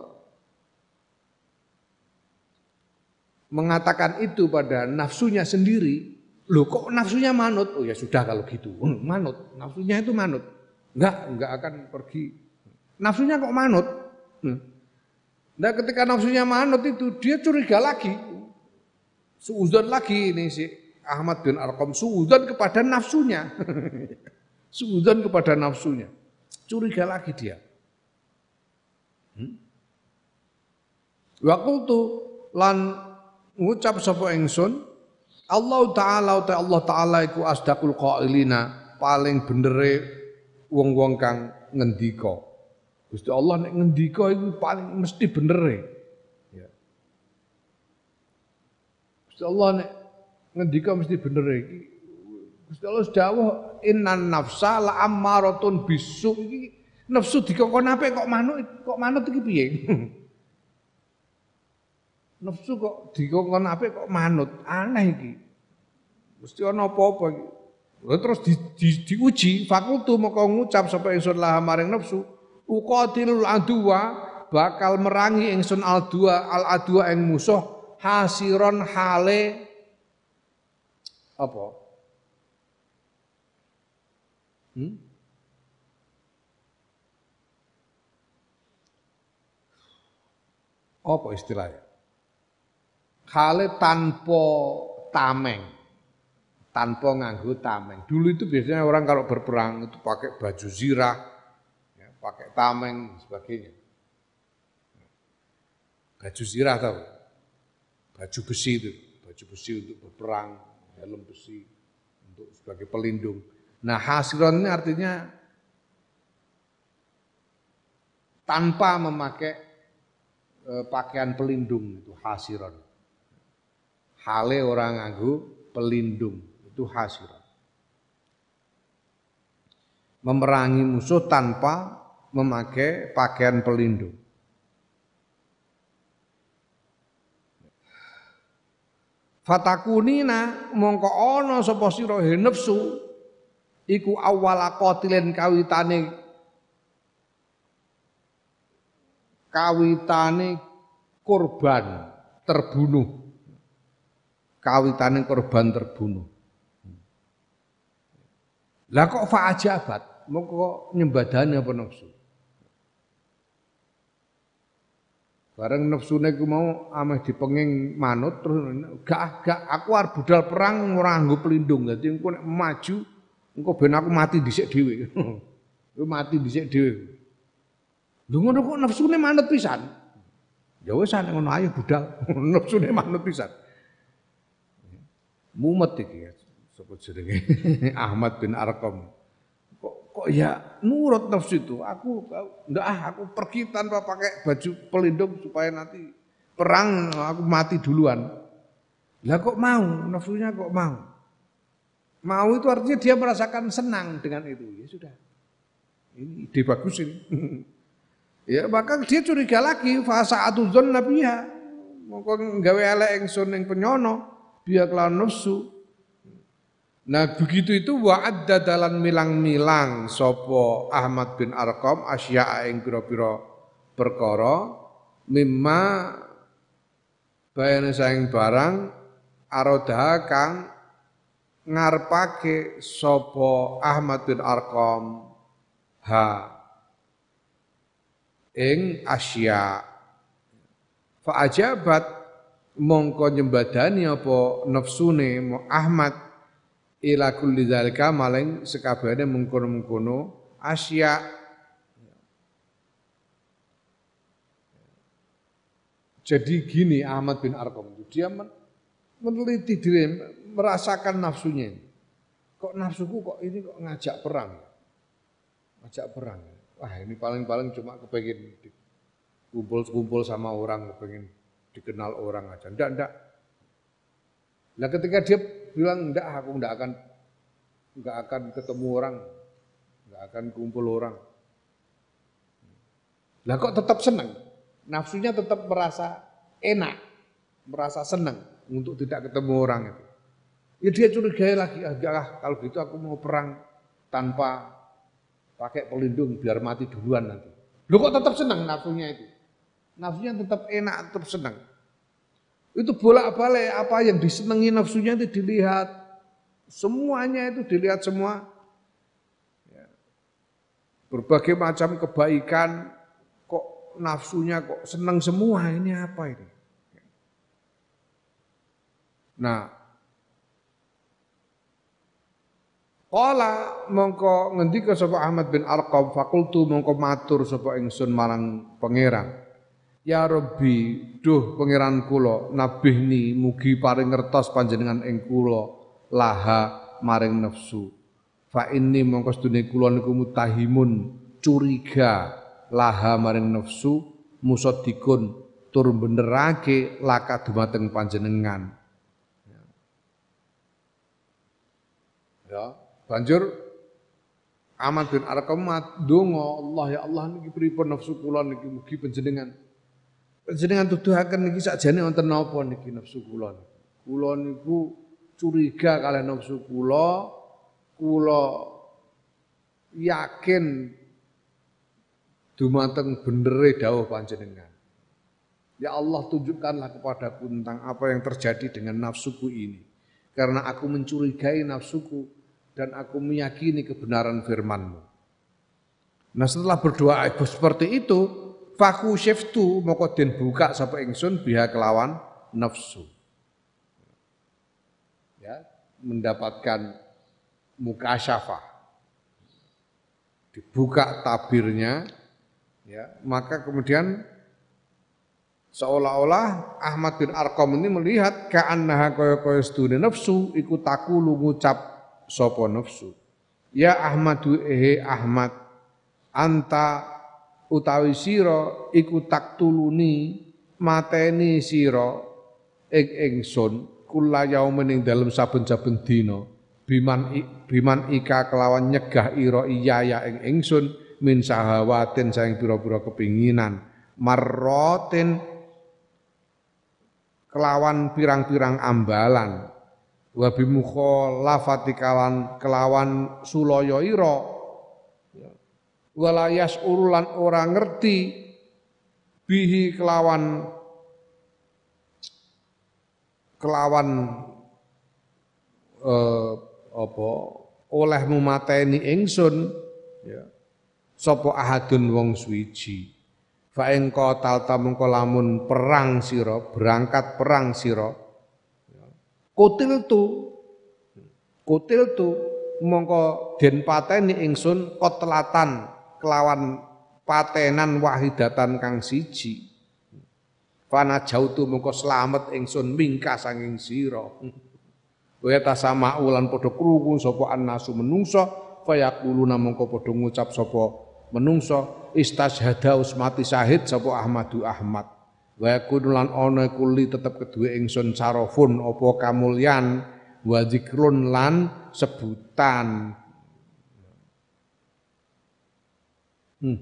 mengatakan itu pada nafsunya sendiri, loh kok nafsunya manut? Oh ya sudah kalau gitu, manut, nafsunya itu manut, enggak, enggak akan pergi. Nafsunya kok manut? Nah ketika nafsunya manut itu dia curiga lagi, suudzon lagi ini si Ahmad bin Arqam suudzon kepada nafsunya, suudzon kepada nafsunya, curiga lagi dia. Waktu itu lan ngucap sapa ingsun Allah taala ta Allah taala iku asdaqul qailina paling benere wong-wong kang ngendika. Gusti Allah nek ngendika iku paling mesti benere. Ya. Gusti Allah nek ngendika mesti benere iki. Gusti Allah dawuh innan nafsa la ammaratun bisu iki nafsu dikokon apik kok manut kok manut iki piye? Nafsu kok dikokon apik kok manut, aneh iki. Mesti ana apa-apa iki. Terus di, di, diuji, fakultu maka ngucap sapa ingsun lah maring nafsu, uqatilul adwa bakal merangi ingsun al-dua al-adwa ing musuh hasiron hale apa? Hmm? Apa istilahnya? Hale tanpa tameng, tanpa nganggo tameng. Dulu itu biasanya orang kalau berperang itu pakai baju zirah, ya, pakai tameng sebagainya. Baju zirah tahu? Baju besi itu, baju besi untuk berperang, helm besi untuk sebagai pelindung. Nah hasiron ini artinya tanpa memakai pakaian pelindung itu hasiron. Hale orang nganggo pelindung itu hasiron. Memerangi musuh tanpa memakai pakaian pelindung. Fatakunina mongko ana sapa sira he nafsu iku awwala qatilen kawitane kawitane korban terbunuh. Kawitane korban terbunuh. Lah kok fa'ajabat mongko nyembadani apa nafsu. Bareng nafsune ku mau ameh dipenging manut terus gak gak aku arep budal perang ora nggo pelindung. Dadi engko nek maju engko ben aku mati dhisik dhewe. Ku mati dhisik dhewe. Lho ngono kok nafsune manut pisan. Ya wis nek ngono ayo budal. Nafsune manut pisan. Mumet iki sapa jenenge Ahmad bin Arqam. Kok kok ya nurut nafsu itu. Aku ndak ah aku pergi tanpa pakai baju pelindung supaya nanti perang aku mati duluan. Lah kok mau nafsunya kok mau? Mau itu artinya dia merasakan senang dengan itu. Ya sudah. Ini ide bagus ini. Ya maka dia curiga lagi fasa'atu dzanna biha. Mongko gawe elek ingsun ning penyono biya kelawan nafsu. Nah begitu itu wa'adda dalan milang-milang sapa Ahmad bin Arqam asya'a ing pira-pira perkara mimma bayane saing barang aroda kang ngarepake sapa Ahmad bin Arqam ha ing asya fa ajabat mongko nyembadani apa nafsune Ahmad ila kulli dzalika maling sekabehane mengkono-mengkono asya. Jadi gini Ahmad bin Arqam itu dia meneliti diri, merasakan nafsunya. Kok nafsuku kok ini kok ngajak perang? Ngajak perang. Wah, ini paling-paling cuma kepengin kumpul-kumpul sama orang, kepengin dikenal orang aja. Ndak, ndak. Nah ketika dia bilang enggak, aku enggak akan enggak akan ketemu orang, enggak akan kumpul orang. Lah kok tetap senang? Nafsunya tetap merasa enak, merasa senang untuk tidak ketemu orang itu. Ya dia curigai lagi, ah, enggak lah kalau gitu aku mau perang tanpa pakai pelindung biar mati duluan nanti. Loh kok tetap senang nafsunya itu? Nafsunya tetap enak, tetap senang. Itu bolak-balik apa yang disenangi nafsunya itu dilihat. Semuanya itu dilihat semua. Ya. Berbagai macam kebaikan, kok nafsunya kok senang semua, ini apa ini? Nah, qala mongko ngendika sapa Ahmad bin Arqam fakultu mongko matur sapa ingsun marang pangeran. Ya Rabbi, duh pangeran kula, nabihni mugi paring ngertos panjenengan ing kula laha maring nafsu. Fa inni mongko sedune kula niku mutahimun curiga laha maring nafsu musaddiqun tur benerake laka dumateng panjenengan. Ya, banjur Ahmad bin Arqam ndonga, Allah ya Allah niki pripun nafsu kula niki mugi panjenengan Panjenengan tuduhaken niki sakjane wonten napa niki nafsu kula. Kula niku curiga kalih nafsu kula, kula yakin dumateng benere dawuh panjenengan. Ya Allah tunjukkanlah kepadaku tentang apa yang terjadi dengan nafsuku ini. Karena aku mencurigai nafsuku dan aku meyakini kebenaran firman-Mu. Nah setelah berdoa seperti itu, faku syiftu moko den buka sapa ingsun biha kelawan nafsu. Ya, mendapatkan mukasyafah. Dibuka tabirnya, ya, maka kemudian seolah-olah Ahmad bin Arqam ini melihat ka'annaha kaya-kaya sedune nafsu iku takulu ngucap sapa nafsu. Ya Ahmadu ehe Ahmad anta utawi sira iku taktuluni mateni sira ing ingsun kula yaumin ing dalem saben-saben dina biman biman ika kelawan nyegah ira iya ya ing ingsun min sahawatin saing pira-pira kepinginan marratin kelawan pirang-pirang ambalan wa bimukhalafati kawan kelawan sulaya ira walayas urulan ora ngerti bihi kelawan kelawan eh, apa olehmu mateni ingsun ya sapa ahadun wong suwiji fa ing qatal tamangka lamun perang sira berangkat perang sira kutil tu kutil tu mongko den pateni ingsun kotlatan kelawan patenan wahidatan kang siji fana jautu mongko slamet ingsun mingka sanging sira wa tasama ulan padha krungu sapa annasu menungso fayaquluna mongko padha ngucap sapa menungso istashhada usmati syahid sapa Ahmadu Ahmad wa yakun lan ana kuli tetep kedue ingsun sarafun apa kamulyan wa zikrun lan sebutan hmm.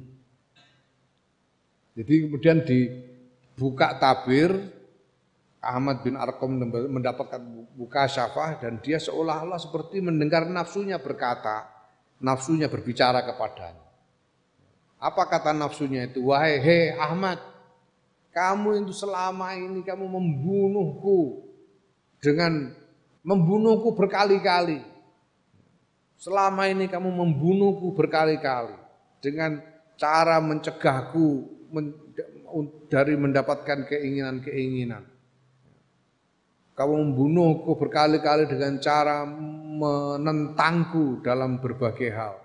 Jadi kemudian dibuka tabir Ahmad bin Arqam mendapatkan buka syafah dan dia seolah-olah seperti mendengar nafsunya berkata, nafsunya berbicara kepadanya. Apa kata nafsunya itu? Wahai he Ahmad, kamu itu selama ini kamu membunuhku dengan membunuhku berkali-kali. Selama ini kamu membunuhku berkali-kali dengan cara mencegahku men, dari mendapatkan keinginan-keinginan. Kamu membunuhku berkali-kali dengan cara menentangku dalam berbagai hal.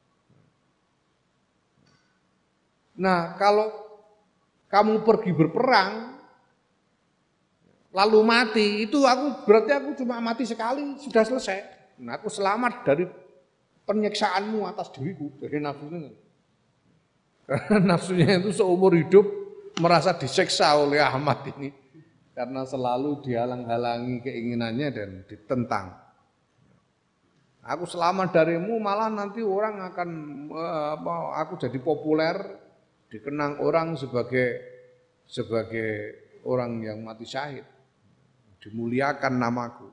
Nah, kalau kamu pergi berperang, lalu mati, itu aku berarti aku cuma mati sekali, sudah selesai. Nah, aku selamat dari penyiksaanmu atas diriku, dari nafsunya. Karena nafsunya itu seumur hidup merasa disiksa oleh Ahmad ini. Karena selalu dihalang-halangi keinginannya dan ditentang. Aku selamat darimu, malah nanti orang akan apa, aku jadi populer, dikenang orang sebagai sebagai orang yang mati syahid, dimuliakan namaku.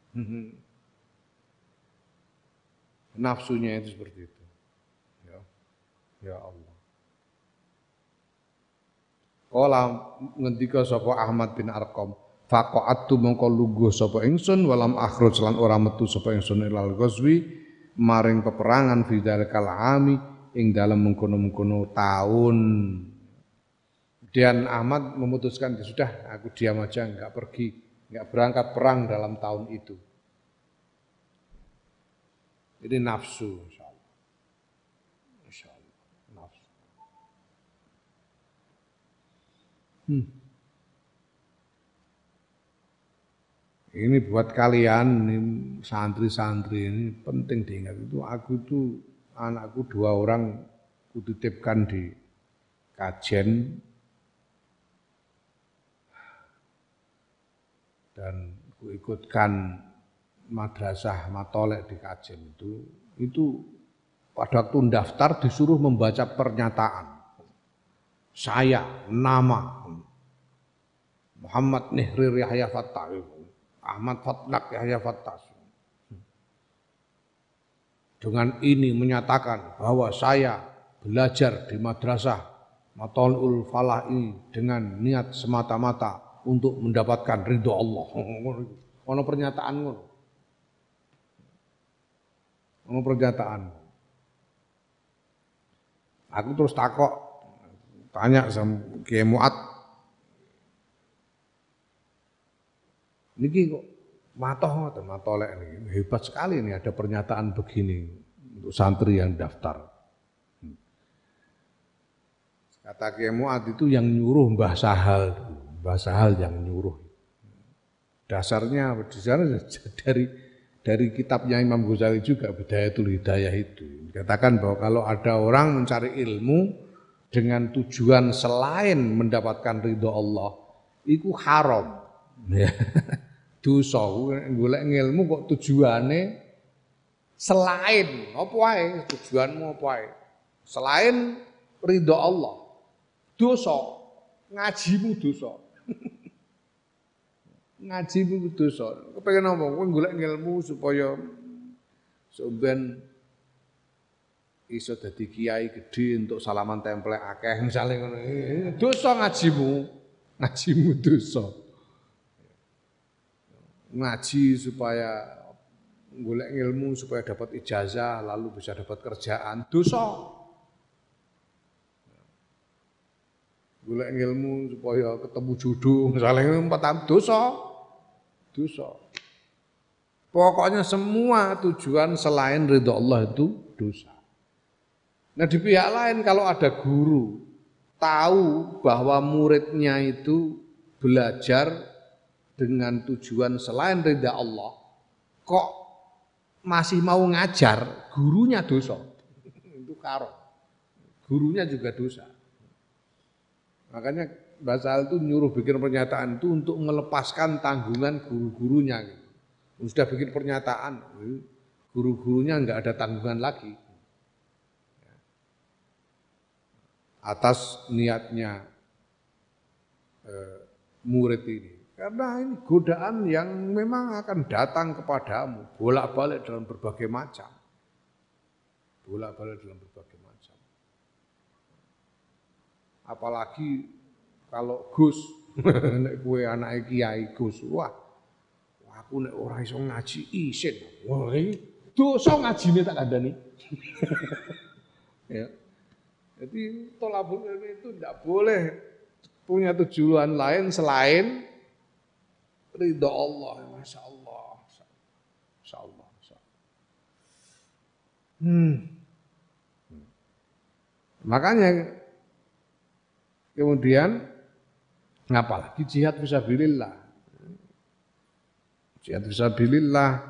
Nafsunya itu seperti itu. Ya, ya Allah. Kala ngendika sapa Ahmad bin Arqam, faqa'atu mongko lungguh sapa ingsun walam akhruj lan ora metu sapa ingsun ilal ghazwi maring peperangan fi dzalikal ami ing dalem mengkono-mengkono taun. Kemudian Ahmad memutuskan ya sudah aku diam aja enggak pergi, enggak berangkat perang dalam tahun itu. Ini nafsu insyaallah. Insyaallah nafsu. Hmm. Ini buat kalian santri-santri ini penting diingat itu. Aku itu anakku dua orang kutitipkan di Kajen dan kuikutkan madrasah matolek di Kajen itu. Itu pada waktu daftar disuruh membaca pernyataan. Saya, nama Muhammad Nihrir Yahya Fattah, Ahmad Fatlak Yahya Fattah. Dengan ini menyatakan bahwa saya belajar di madrasah Matolul Falah ini dengan niat semata-mata untuk mendapatkan ridho Allah. Ono pernyataan ngono. Ono pernyataan. Aku terus takok tanya sama Kiai Muat, niki kok matoh ngoten matolek niki hebat sekali ini ada pernyataan begini untuk santri yang daftar. Kata Kiai Muat itu yang nyuruh Mbah Sahal, Mbah Sahal yang nyuruh. Dasarnya dasarnya dari dari kitabnya Imam Ghazali juga Bidayatul Hidayah itu. Dikatakan bahwa kalau ada orang mencari ilmu dengan tujuan selain mendapatkan ridho Allah, itu haram. Dosa, golek ilmu kok tujuannya selain apa wae, tujuanmu apa wae? Selain ridho Allah. Dosa, ngajimu dosa. Ngaji iku dosa. Kepengin apa? Kowe golek ilmu supaya sampeyan iso dadi kiai gede untuk salaman templek akeh misale ngono. Dosa ngajimu. Ngajimu dosa. Ngaji supaya golek ilmu supaya dapat ijazah lalu bisa dapat kerjaan. Dosa. Golek ilmu supaya ketemu jodoh misalnya empat tahun dosa. Dosa. Pokoknya semua tujuan selain ridha Allah itu dosa. Nah di pihak lain kalau ada guru tahu bahwa muridnya itu belajar dengan tujuan selain ridha Allah, kok masih mau ngajar, gurunya dosa. Itu karo. Gurunya juga dosa. Makanya Mbak Sal itu nyuruh bikin pernyataan itu untuk melepaskan tanggungan guru-gurunya. Sudah bikin pernyataan, guru-gurunya enggak ada tanggungan lagi. Atas niatnya eh, murid ini. Karena ini godaan yang memang akan datang kepadamu, bolak-balik dalam berbagai macam. Bolak-balik dalam berbagai macam. Apalagi kalau Gus, nek kowe anake kiai Gus, wah, aku nek ora iso ngaji isin. Wah, dosa ngajine tak kandhani. Ya. Jadi tolabul ilmi itu tidak boleh punya tujuan lain selain ridha Allah. Masya Allah. Masya Allah. Masya Allah. Hmm. Makanya kemudian ngapalagi jihad fisabilillah. Jihad fisabilillah.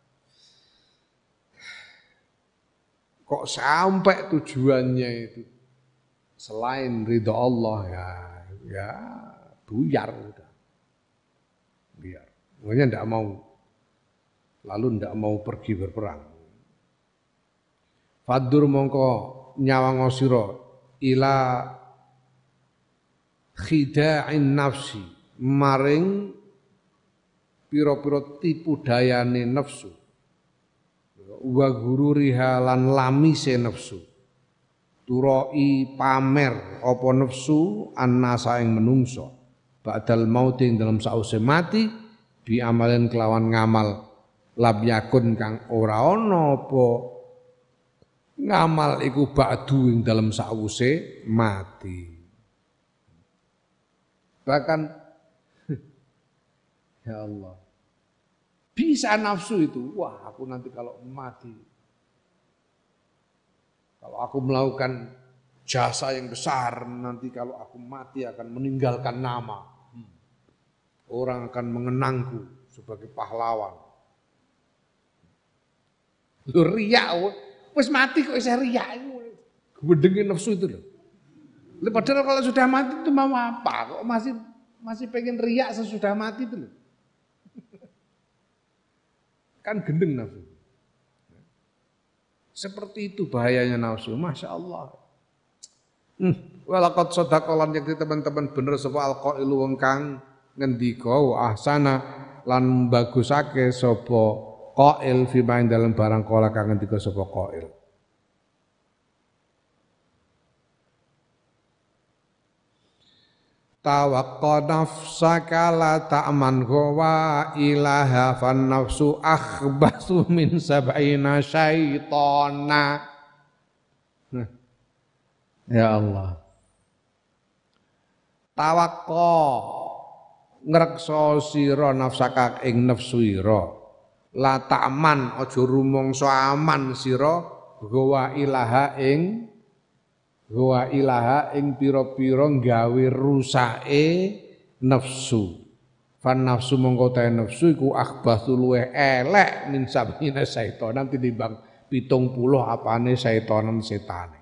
Kok sampai tujuannya itu selain ridha Allah ya, ya buyar udah, buyar. Makanya tidak mau, lalu tidak mau pergi berperang. Fadur mongko nyawang sira ila khida'in nafsi maring piro-piro tipu dayane nafsu. Wa gururiha lan lamise nafsu. Turoi pamer apa nafsu annasa ing menungso ba'dal mauti dalam sause mati bi amalen kelawan ngamal lam yakun kang ora ana apa ngamal iku ba'du ing dalam sause mati. Bahkan ya Allah, bisa nafsu itu, wah aku nanti kalau mati, kalau aku melakukan jasa yang besar, nanti kalau aku mati akan meninggalkan nama. Orang akan mengenangku sebagai pahlawan. Lu riak, wis mati kok bisa riak. Gedengin nafsu itu loh. Padahal kalau sudah mati itu mau apa? Kok masih masih pengen riak sesudah mati itu loh. Kan gendeng nafsu. Seperti itu bahayanya nafsu, masya Allah. Hmm. Walaqad sadaqalan yakti teman-teman bener sapa alqailu wong kang ngendika wa ahsana lan bagusake sapa qail fi main dalam barang kala kang ngendika sapa qail. Tawaqqa nafsaka la ta'man wa ilaha fan nafsu akhbasu min sab'ina syaitana. Ya Allah. Tawaqqa ngrekso sira nafsaka ing nafsu ira. La ta'man aja rumangsa aman sira wa ilaha ing wa ilaha ing pira-pira gawe rusake nafsu. Fan nafsu mongko ta nafsu iku akhbathu luweh elek min sabina syaitan tinimbang pitung puluh apane syaitanan setane.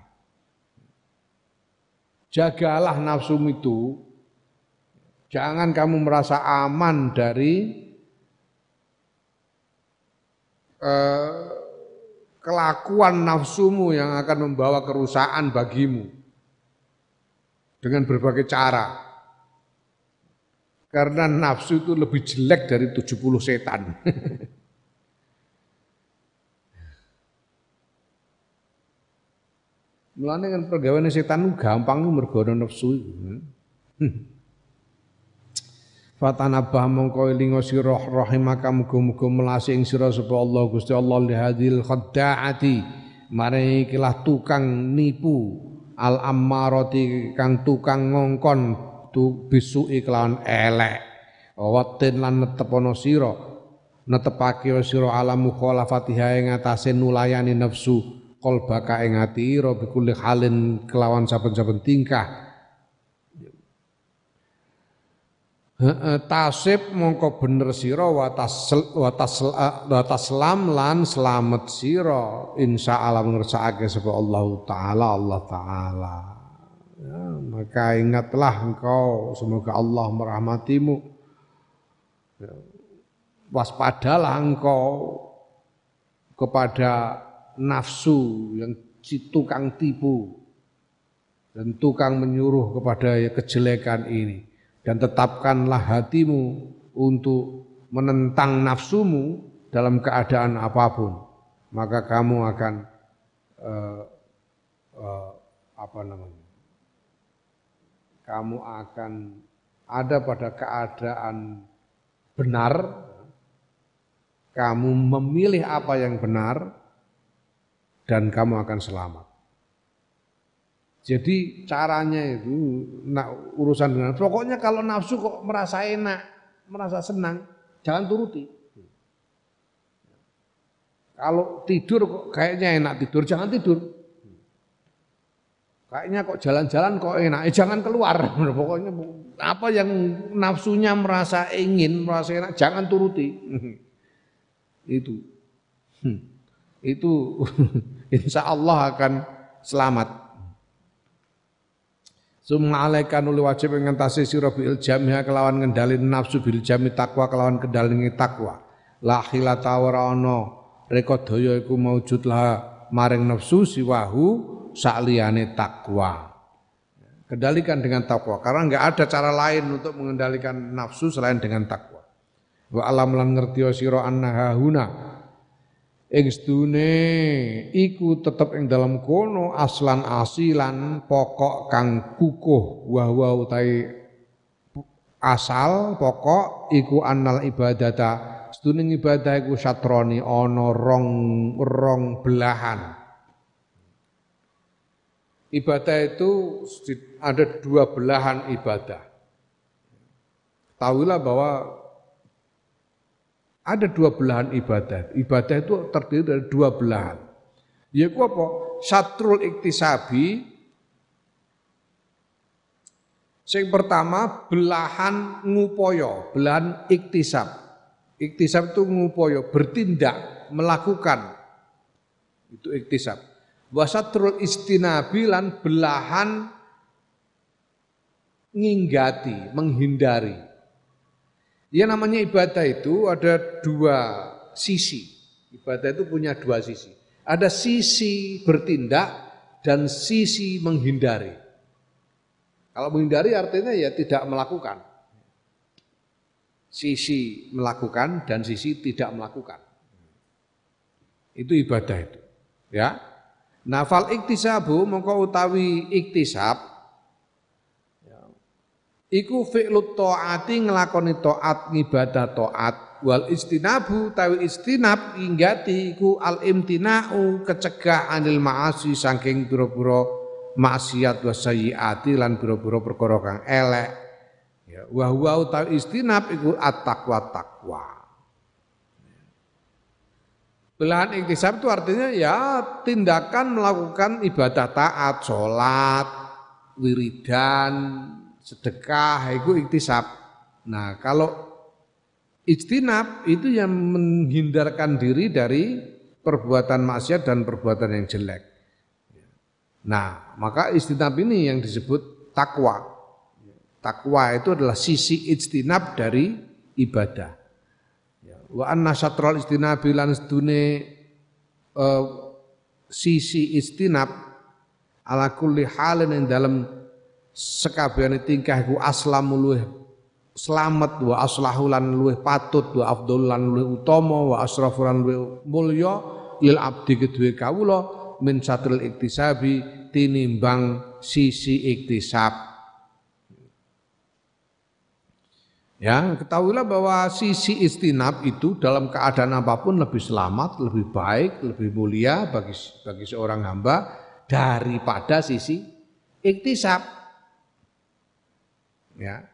Jagalah nafsu itu. Jangan kamu merasa aman dari eh, kelakuan nafsumu yang akan membawa kerusakan bagimu dengan berbagai cara. Karena nafsu itu lebih jelek dari tujuh puluh setan. Mulane kan pergaweane setan gampang mergo nafsu. Fatanabah mongko elinga sira rahimaka muga-muga melase ing sira sapa Allah Gusti Allah lihadil khadda'ati mare ikilah tukang nipu al ammarati kang tukang ngongkon tu bisu iklan elek watin lan netepono sira netepake sira alam mukhalafatiha ing atase nulayani nafsu qalbaka ing ati ira bikulli halin kelawan saben-saben tingkah. Heeh, tasib mongko bener sira wa tasl wa tasl wa taslam lan slamet sira insyaallah ngersakake sapa Allah taala Allah taala. Ya, maka ingatlah engkau semoga Allah merahmatimu. Ya, waspadalah engkau kepada nafsu yang si tukang tipu dan tukang menyuruh kepada kejelekan ini. Dan tetapkanlah hatimu untuk menentang nafsumu dalam keadaan apapun, maka kamu akan uh, uh, apa namanya? Kamu akan ada pada keadaan benar, kamu memilih apa yang benar, dan kamu akan selamat. Jadi caranya itu nah, urusan dengan pokoknya kalau nafsu kok merasa enak, merasa senang, jangan turuti. Kalau tidur kok kayaknya enak tidur, jangan tidur. Kayaknya kok jalan-jalan kok enak, eh jangan keluar. Pokoknya apa yang nafsunya merasa ingin, merasa enak, jangan turuti. Itu, itu insya Allah akan selamat. Summa alaika nuli wajib ngentasi sira bil jamiha kelawan ngendhalin nafsu bil jami takwa kelawan kendhalin takwa. La khilata ora ana reka daya iku maujud lah maring nafsu siwahu sakliyane takwa. Kendalikan dengan takwa karena enggak ada cara lain untuk mengendalikan nafsu selain dengan takwa. Wa alam lan ngerti sira annaha huna ing sedune iku tetep ing dalam kono aslan asilan pokok kang kukuh wa wa utahe asal pokok iku annal ibadata sedune ibadah iku satroni ana rong rong belahan. Ibadah itu ada dua belahan ibadah. Tahuilah bahwa ada dua belahan ibadah. Ibadah itu terdiri dari dua belahan. Yaitu apa? Satrul iktisabi. Yang pertama belahan ngupoyo, belahan iktisab. Iktisab itu ngupoyo, bertindak, melakukan. Itu iktisab. Wasatrul istinabi lan belahan nginggati, menghindari. Ya namanya ibadah itu ada dua sisi. Ibadah itu punya dua sisi. Ada sisi bertindak dan sisi menghindari. Kalau menghindari artinya ya tidak melakukan. Sisi melakukan dan sisi tidak melakukan. Itu ibadah itu. Ya. Nafal iktisabu mongko utawi iktisab iku fi'lut ta'ati nglakoni ta'at ngibadah ta'at wal istinabu tawi istinab inggati iku al imtina'u kecegah anil ma'asi saking pira-pira maksiat wa sayyiati lan pira-pira perkara kang elek ya wa huwa utawi istinab iku at-taqwa taqwa. Belahan iktisab itu artinya ya tindakan melakukan ibadah taat, salat, wiridan, sedekah itu iktisab. Nah, kalau ijtinab itu yang menghindarkan diri dari perbuatan maksiat dan perbuatan yang jelek. Nah, maka ijtinab ini yang disebut takwa. Takwa itu adalah sisi ijtinab dari ibadah. Wa anna syatral ijtinab lan sedune uh, sisi ijtinab ala kulli halin ing dalam sekabehane tingkah iku aslamu luweh slamet wa aslahu lan luweh patut wa afdhal lan luweh utama wa asrafu lan luweh mulya lil abdi kedue kawula min satril iktisabi tinimbang sisi iktisab. Ya, ketahuilah bahwa sisi istinab itu dalam keadaan apapun lebih selamat, lebih baik, lebih mulia bagi bagi seorang hamba daripada sisi iktisab. Ya.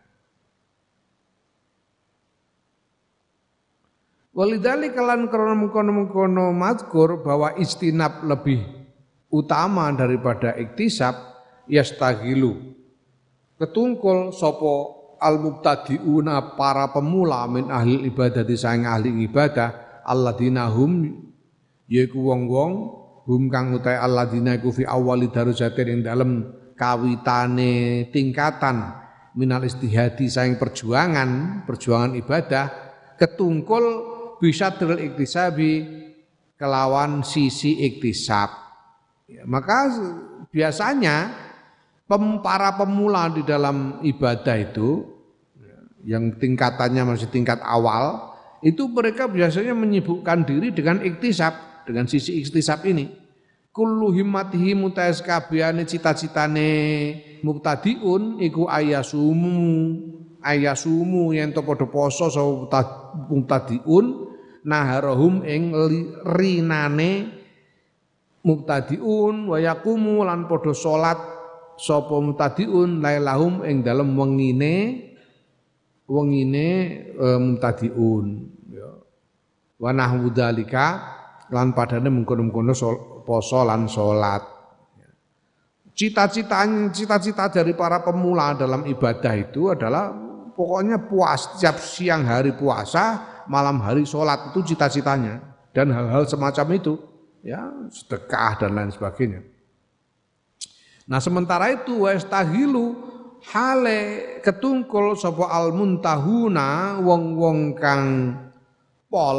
Walidali kalan karena mengkono-mengkono mazkur bahwa istinab lebih utama daripada iktisab, yastagilu ketungkul sopo al-mubtadi'una para pemula min ahli ibadah disayang ahli ibadah alladzina hum yaiku wong-wong hum kang utai alladzina iku fi awali darujatin ing dalem kawitane tingkatan minal istihadi sayang perjuangan perjuangan ibadah ketungkul bisa dril iktisabi kelawan sisi iktisab. Ya, maka biasanya pem, para pemula di dalam ibadah itu yang tingkatannya masih tingkat awal itu mereka biasanya menyibukkan diri dengan iktisab, dengan sisi iktisab ini. Kullu himmatihi mutais kabehane cita-citane mubtadiun iku ayasumu ayasumu yen to padha poso sapa mubtadiun naharahum ing rinane mubtadiun wa yaqumu lan padha salat sapa mubtadiun lailahum ing dalem wengine wengine e, mubtadiun ya. Wa nahwu dzalika lan padane mengkono-mengkono poso lan salat. Cita-cita cita-cita dari para pemula dalam ibadah itu adalah pokoknya puas setiap siang hari puasa, malam hari salat itu cita-citanya dan hal-hal semacam itu ya, sedekah dan lain sebagainya. Nah, sementara itu wastahilu hale ketungkul sapa al muntahuna wong-wong kang pol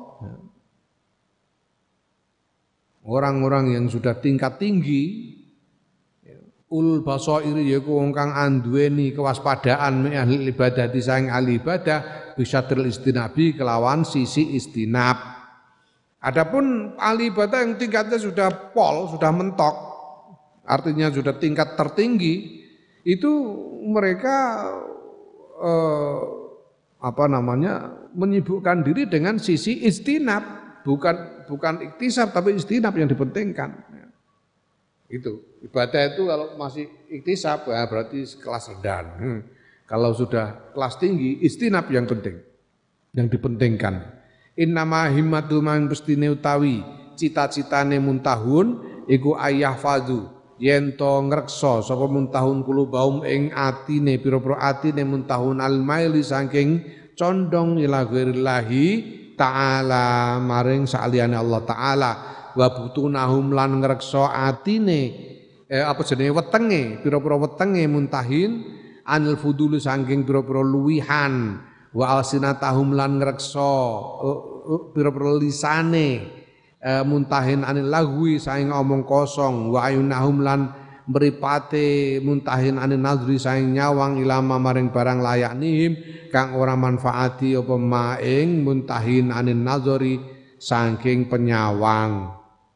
orang-orang yang sudah tingkat tinggi ul basairi yaiku wong kang anduweni kewaspadaan min ahli ibadah disayang ahli ibadah bisa teristinabi kelawan sisi istinab. Adapun ahli ibadah yang tingkatnya sudah pol, sudah mentok, artinya sudah tingkat tertinggi, itu mereka eh, apa namanya menyibukkan diri dengan sisi istinab, bukan bukan iktisab tapi istinab yang dipentingkan. Itu ibadah itu kalau masih iktisab ya berarti kelas rendah. Hmm. Kalau sudah kelas tinggi istinab yang penting, yang dipentingkan. Innama himmatu man pestine utawi cita-citane muntahun iku ayah fadu yen to ngreksa sapa muntahun kulubaum ing atine pira-pira atine muntahun almaili saking condong ila ghairillahi taala maring saliyane Allah taala wa butunahum lan ngreksa atine eh, apa jenenge wetenge pira-pira wetenge muntahin anil fudul saking pira-pira luwihan wa alsinatahum lan ngreksa uh, uh, pira-pira lisane uh, muntahin anil lagwi saing omong kosong wa ayunahum lan mripate muntahin anil nadri saing nyawang ilama maring barang layak nihim kang ora manfaati apa maing muntahin anil nazari saking penyawang.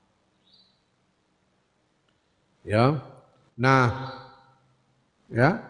Ya. Nah, ya.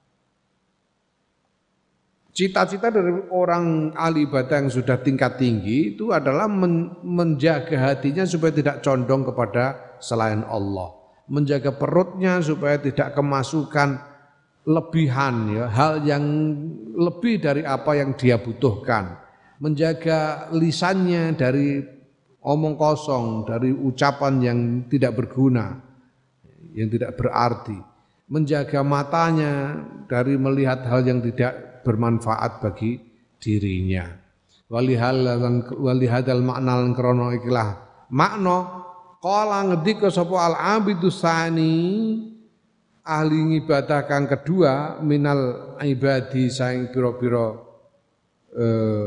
Cita-cita dari orang ahli ibadah yang sudah tingkat tinggi itu adalah men menjaga hatinya supaya tidak condong kepada selain Allah, menjaga perutnya supaya tidak kemasukan lebihan ya, hal yang lebih dari apa yang dia butuhkan, menjaga lisannya dari omong kosong, dari ucapan yang tidak berguna, yang tidak berarti, menjaga matanya dari melihat hal yang tidak bermanfaat bagi dirinya. Walihadal makna lan krana ikilah makna qala ngendika sapa al abidus sani ahli ibadah kang kedua minal ibadi saing pira-pira eh,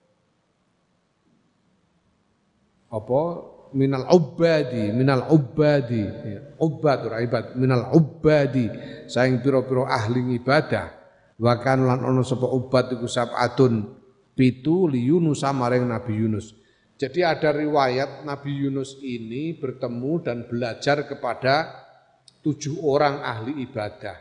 apa minal ubadi minal ubadi ya, ubad ora ibad minal ubadi saing pira-pira ahli ibadah Wa kan lan ana sapa ubat iku sab'atun pitu li Yunus maring Nabi Yunus. Jadi ada riwayat Nabi Yunus ini bertemu dan belajar kepada tujuh orang ahli ibadah.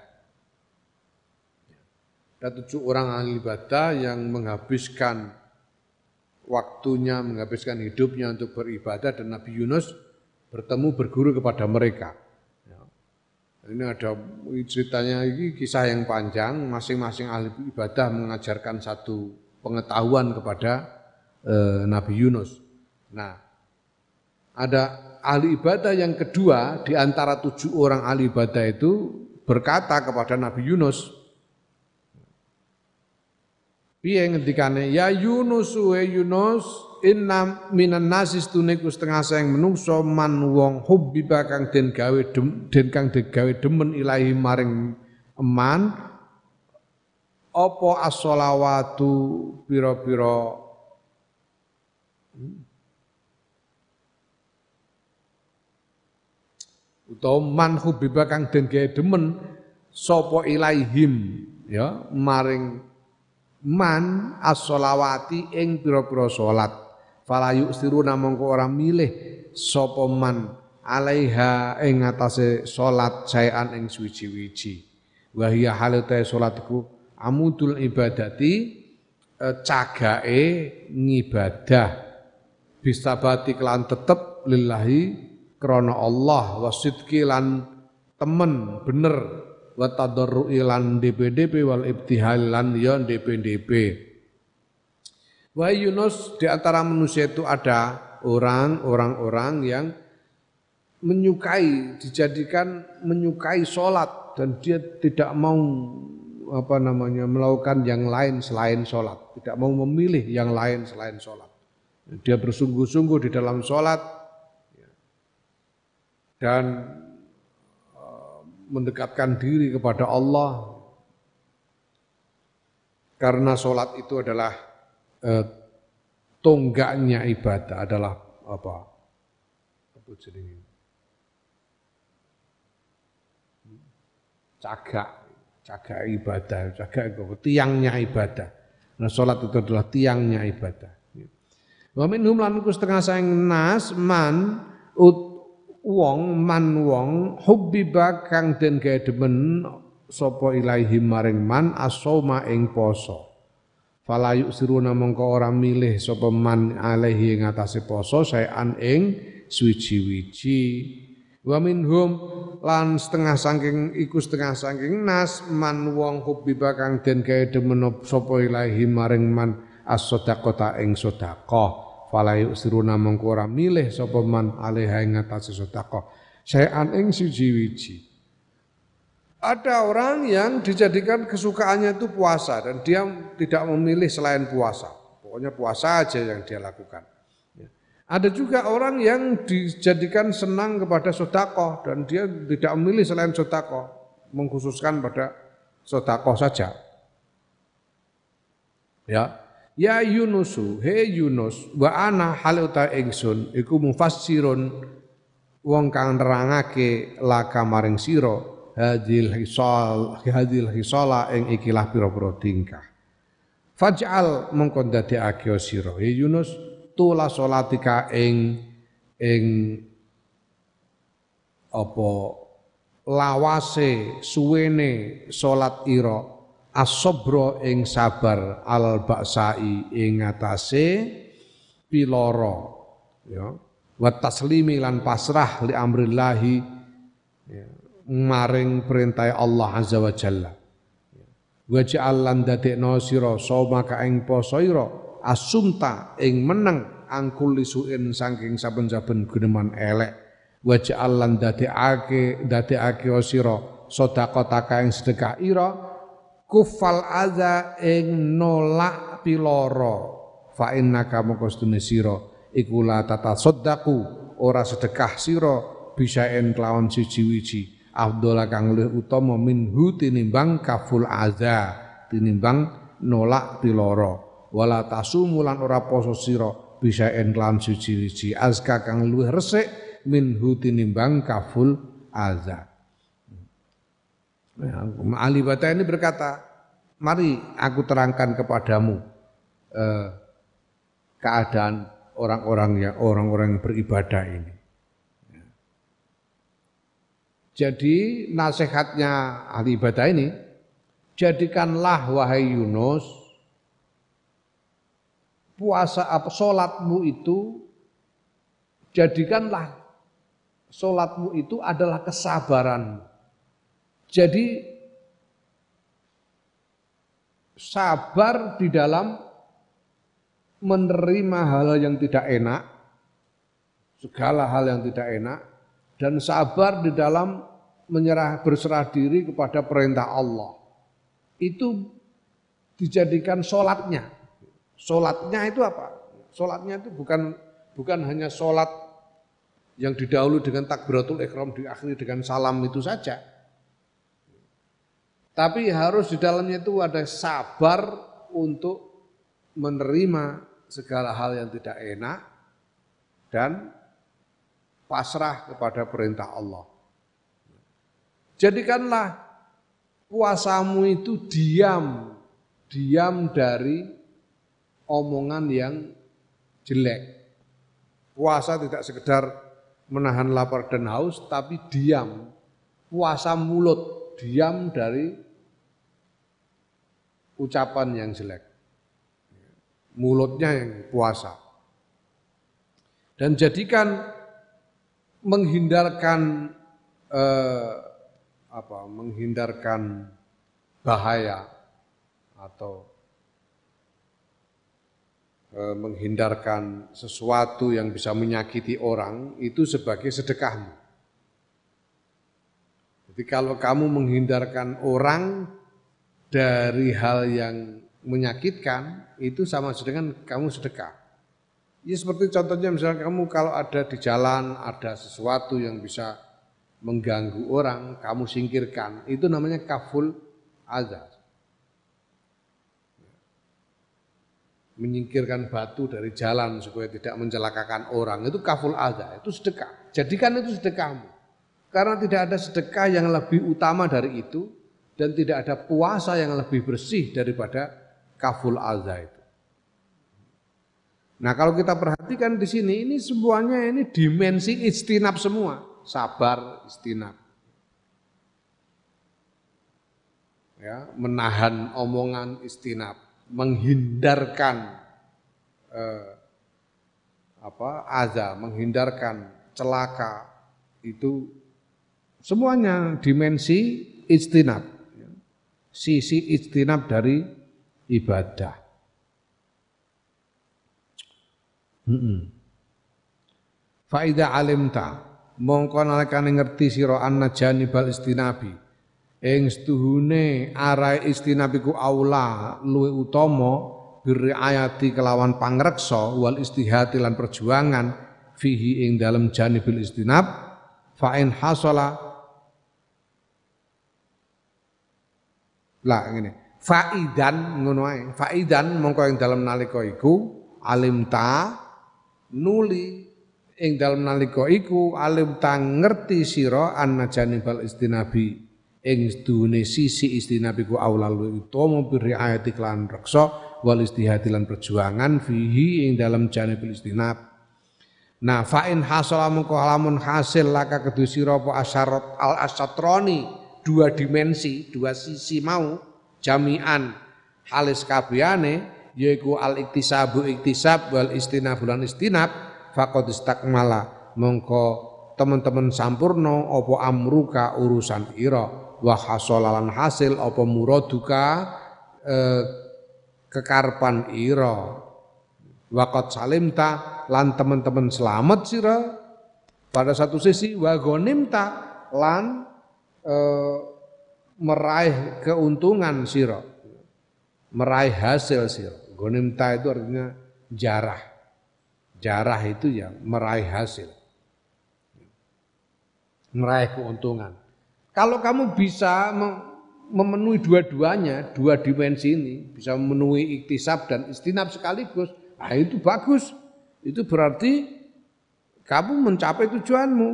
Ada tujuh orang ahli ibadah yang menghabiskan waktunya, menghabiskan hidupnya untuk beribadah dan Nabi Yunus bertemu berguru kepada mereka. Ini ada ceritanya, ini kisah yang panjang, masing-masing ahli ibadah mengajarkan satu pengetahuan kepada eh, Nabi Yunus. Nah, ada ahli ibadah yang kedua di antara tujuh orang ahli ibadah itu berkata kepada Nabi Yunus, piye ngendikane, ya Yunus wa Yunus inna minan nasis tuniku setengah sayang menungso man wong hubbiba kang den gawe dem, den kang digawe demen ilahi maring eman apa as-sholawatu pira-pira utawa man hubbiba kang den gawe demen sapa ilaihim ya maring man as-sholawati ing pira-pira salat fala yusiruna mongko ora milih sapa man alaiha ing atase salat saean ing suwi-wiji wa hiya halate salat iku amudul ibadati cagake ngibadah bisabati kelan tetep lillahi krana Allah wasidqi lan temen bener wa tadarrui lan D P D P wal ibtihal lan ya D P D P. Wahai Yunus, di antara manusia itu ada orang, orang-orang yang menyukai, dijadikan menyukai sholat dan dia tidak mau apa namanya melakukan yang lain selain sholat, tidak mau memilih yang lain selain sholat. Dia bersungguh-sungguh di dalam sholat dan mendekatkan diri kepada Allah karena sholat itu adalah Eh, tonggaknya ibadah adalah apa? Apa jenenge? Cagak, cagak ibadah, cagak itu tiangnya ibadah. Nah, salat itu adalah tiangnya ibadah. Wa minhum lan iku setengah saing nas man ut wong man wong hubbiba kang den gawe demen sapa ilaihi maring man as-shauma ing poso. Fala yusiruna mongko ora milih sapa man alaihi ing atase poso saean ing suwi-wiji wa minhum lan setengah saking iku setengah saking nas man wong hubbiba kang den gawe demen sapa ilahi maring man as-sadaqata ing sedekah fala yusiruna mongko ora milih sapa man alaihi ing atase sedekah saean ing suwi-wiji. Ada orang yang dijadikan kesukaannya itu puasa dan dia tidak memilih selain puasa. Pokoknya puasa aja yang dia lakukan. Ada juga orang yang dijadikan senang kepada sedekah dan dia tidak memilih selain sedekah, mengkhususkan pada sedekah saja. Ya, ya Yunusu, he Yunus, wa ana haluta ingsun iku mufassirun wong kang nerangake laka maring sira. Hadil hisal hadil hisala ing ikilah pira-pira tingkah faj'al mongko ndadekake sira ya Yunus tula salatika ing ing apa lawase suwene salat ira as-sabra ing sabar al baksai ing atase piloro ya wa taslimi lan pasrah li amrillahi ya maring perintah Allah Azza wa Jalla. Wa ja'al lan dadekno sira soma ka ing poso ira asumta ing meneng angkul lisuin saking saben-saben guneman elek. Wa ja'al lan dadekake dadekake sira sedekah ka ing sedekah ira kufal adza ing nolak piloro fa innaka moko sedune sira iku la tatasaddaqu ora sedekah sira bisaen kelawan siji-wiji afdhala kang luwih utama minhu tinimbang kaful adza tinimbang nolak piloro wala tasumu lan ora poso sira bisaen kelawan siji-wiji azka kang luwih resik minhu tinimbang kaful adza. Ali Bata ini berkata, mari aku terangkan kepadamu eh, keadaan orang-orang yang orang-orang yang beribadah ini. Jadi nasihatnya ahli ibadah ini, jadikanlah wahai Yunus puasa apa salatmu itu, jadikanlah salatmu itu adalah kesabaran. Jadi sabar di dalam menerima hal yang tidak enak, segala hal yang tidak enak, dan sabar di dalam menyerah berserah diri kepada perintah Allah. Itu dijadikan sholatnya. Sholatnya itu apa? Sholatnya itu bukan bukan hanya sholat yang didahului dengan takbiratul ihram, diakhiri dengan salam itu saja. Tapi harus di dalamnya itu ada sabar untuk menerima segala hal yang tidak enak dan pasrah kepada perintah Allah. Jadikanlah puasamu itu diam, diam dari omongan yang jelek. Puasa tidak sekedar menahan lapar dan haus, tapi diam. Puasa mulut, diam dari ucapan yang jelek. Mulutnya yang puasa. Dan jadikan menghindarkan eh, apa menghindarkan bahaya atau eh, menghindarkan sesuatu yang bisa menyakiti orang itu sebagai sedekahmu. Jadi kalau kamu menghindarkan orang dari hal yang menyakitkan, itu sama dengan kamu sedekah. Ya seperti contohnya misalnya kamu kalau ada di jalan, ada sesuatu yang bisa mengganggu orang, kamu singkirkan, itu namanya kaful adza. Menyingkirkan batu dari jalan supaya tidak mencelakakan orang, itu kaful adza, itu sedekah. Jadikan itu sedekahmu. Karena tidak ada sedekah yang lebih utama dari itu, dan tidak ada puasa yang lebih bersih daripada kaful adza itu. Nah kalau kita perhatikan di sini, ini semuanya ini dimensi istinab semua, sabar, istinab, ya, menahan omongan istinab, menghindarkan eh, apa adza, menghindarkan celaka, itu semuanya dimensi istinab, sisi istinab dari ibadah. Faida alimta mongko nalikane ngerti sira anna janibal istinabi ing setuhune arahe istinabiku aula luwih utama birriayati kelawan pangreksa wal istihati lan perjuangan fihi ing dalem janibil istinab fa in hasala lah ngene faidan ngono ae faidan mongko ing dalem nalika iku alimta nuli ing dalem nalika iku alim tang ngerti sira anna janibal istinabi ing sedune sisi istinabi ku aulal utama birriayati lan reksa wal istihati lan perjuangan fihi ing dalem janibul istinab. Nah fa in hasala mengko lamun hasil laka kedue sira apa asyarat al asyatroni dua dimensi dua sisi mau jami'an halis kabehane yaiku al iktisabu iktisab wal istinab lan istinab faqad istakmala mongko teman-teman sampurno apa amruka urusan ira wa hasolalan hasil apa muraduka eh, kekarepan ira waqad salimta lan teman-teman selamat sira pada satu sisi wa ghanimta lan eh, meraih keuntungan sira meraih hasil sira. Ghanimta itu artinya jarah. Jarah itu ya meraih hasil. Meraih keuntungan. Kalau kamu bisa memenuhi dua-duanya, dua dimensi ini, bisa memenuhi iktisab dan istinab sekaligus, nah itu bagus. Itu berarti kamu mencapai tujuanmu.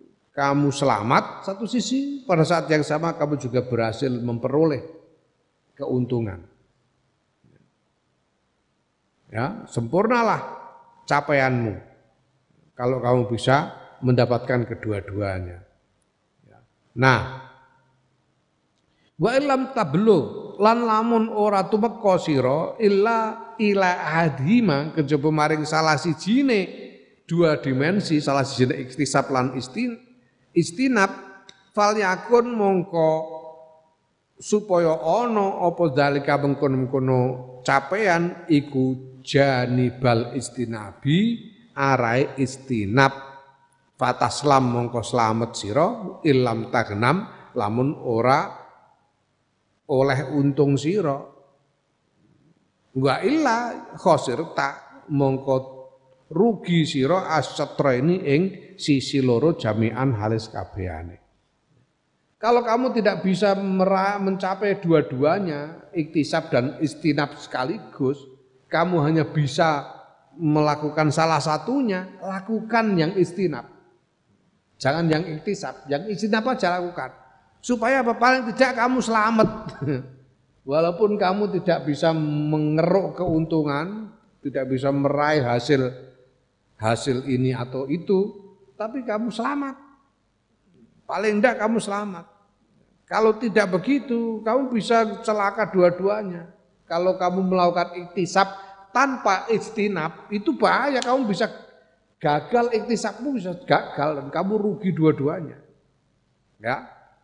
Kamu selamat satu sisi, pada saat yang sama kamu juga berhasil memperoleh keuntungan. Ya, sempurnalah capaianmu kalau kamu bisa mendapatkan kedua-duanya. Nah, wa illam tablu lan lamun ora tumeka sira illa ila hadima kejaba maring salah sijine dua dimensi, salah sijine iktisab lan istin istinab fal yakun mongko supaya ana apa dalika mengkono-mengkono capaian iku janibal istinabi arae istinab fataslam mongko slamet sira ilam tagnam lamun ora oleh untung sira wa illa khosirta mongko rugi sira asyatra ini ing sisi loro jami'an halis kabehane. Kalau kamu tidak bisa mencapai dua-duanya, iktisab dan istinab sekaligus, kamu hanya bisa melakukan salah satunya, lakukan yang istinab. Jangan yang iktisab, yang istinab aja lakukan. Supaya apa? Paling tidak kamu selamat. Walaupun kamu tidak bisa mengeruk keuntungan, tidak bisa meraih hasil hasil ini atau itu, tapi kamu selamat. Paling tidak kamu selamat. Kalau tidak begitu, kamu bisa celaka dua-duanya. Kalau kamu melakukan iktisab tanpa istinab, itu bahaya. Kamu bisa gagal, iktisabmu bisa gagal dan kamu rugi dua-duanya. Ya.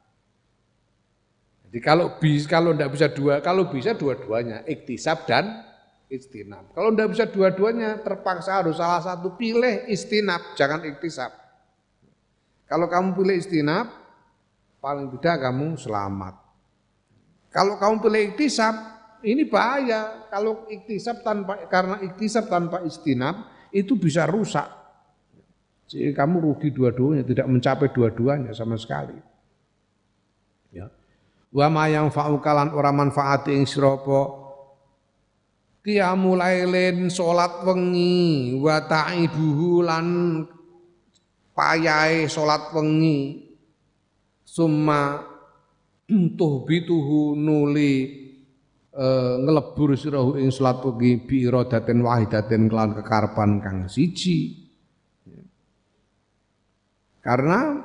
Jadi kalau bisa, kalau tidak bisa dua, kalau bisa dua-duanya, iktisab dan istinab. Kalau tidak bisa dua-duanya, terpaksa harus salah satu, pilih istinab, jangan iktisab. Kalau kamu pilih istinab, paling tidak kamu selamat. Kalau kamu pilih iktisab, ini bahaya. Kalau iktisab tanpa karena iktisab tanpa istinab itu bisa rusak. Jadi kamu rugi dua-duanya, tidak mencapai dua-duanya sama sekali. Ya. Wa ma yang fa'ukalan ora manfaati ing sira apa qiyamul lailin salat wengi wa ta'ibuhu lan payahe salat wengi summa tuhbituhu nuli e, ngelebur sirahu ing salat wengi bi iradatin wahidatin kelan kekarepan kang siji. Karena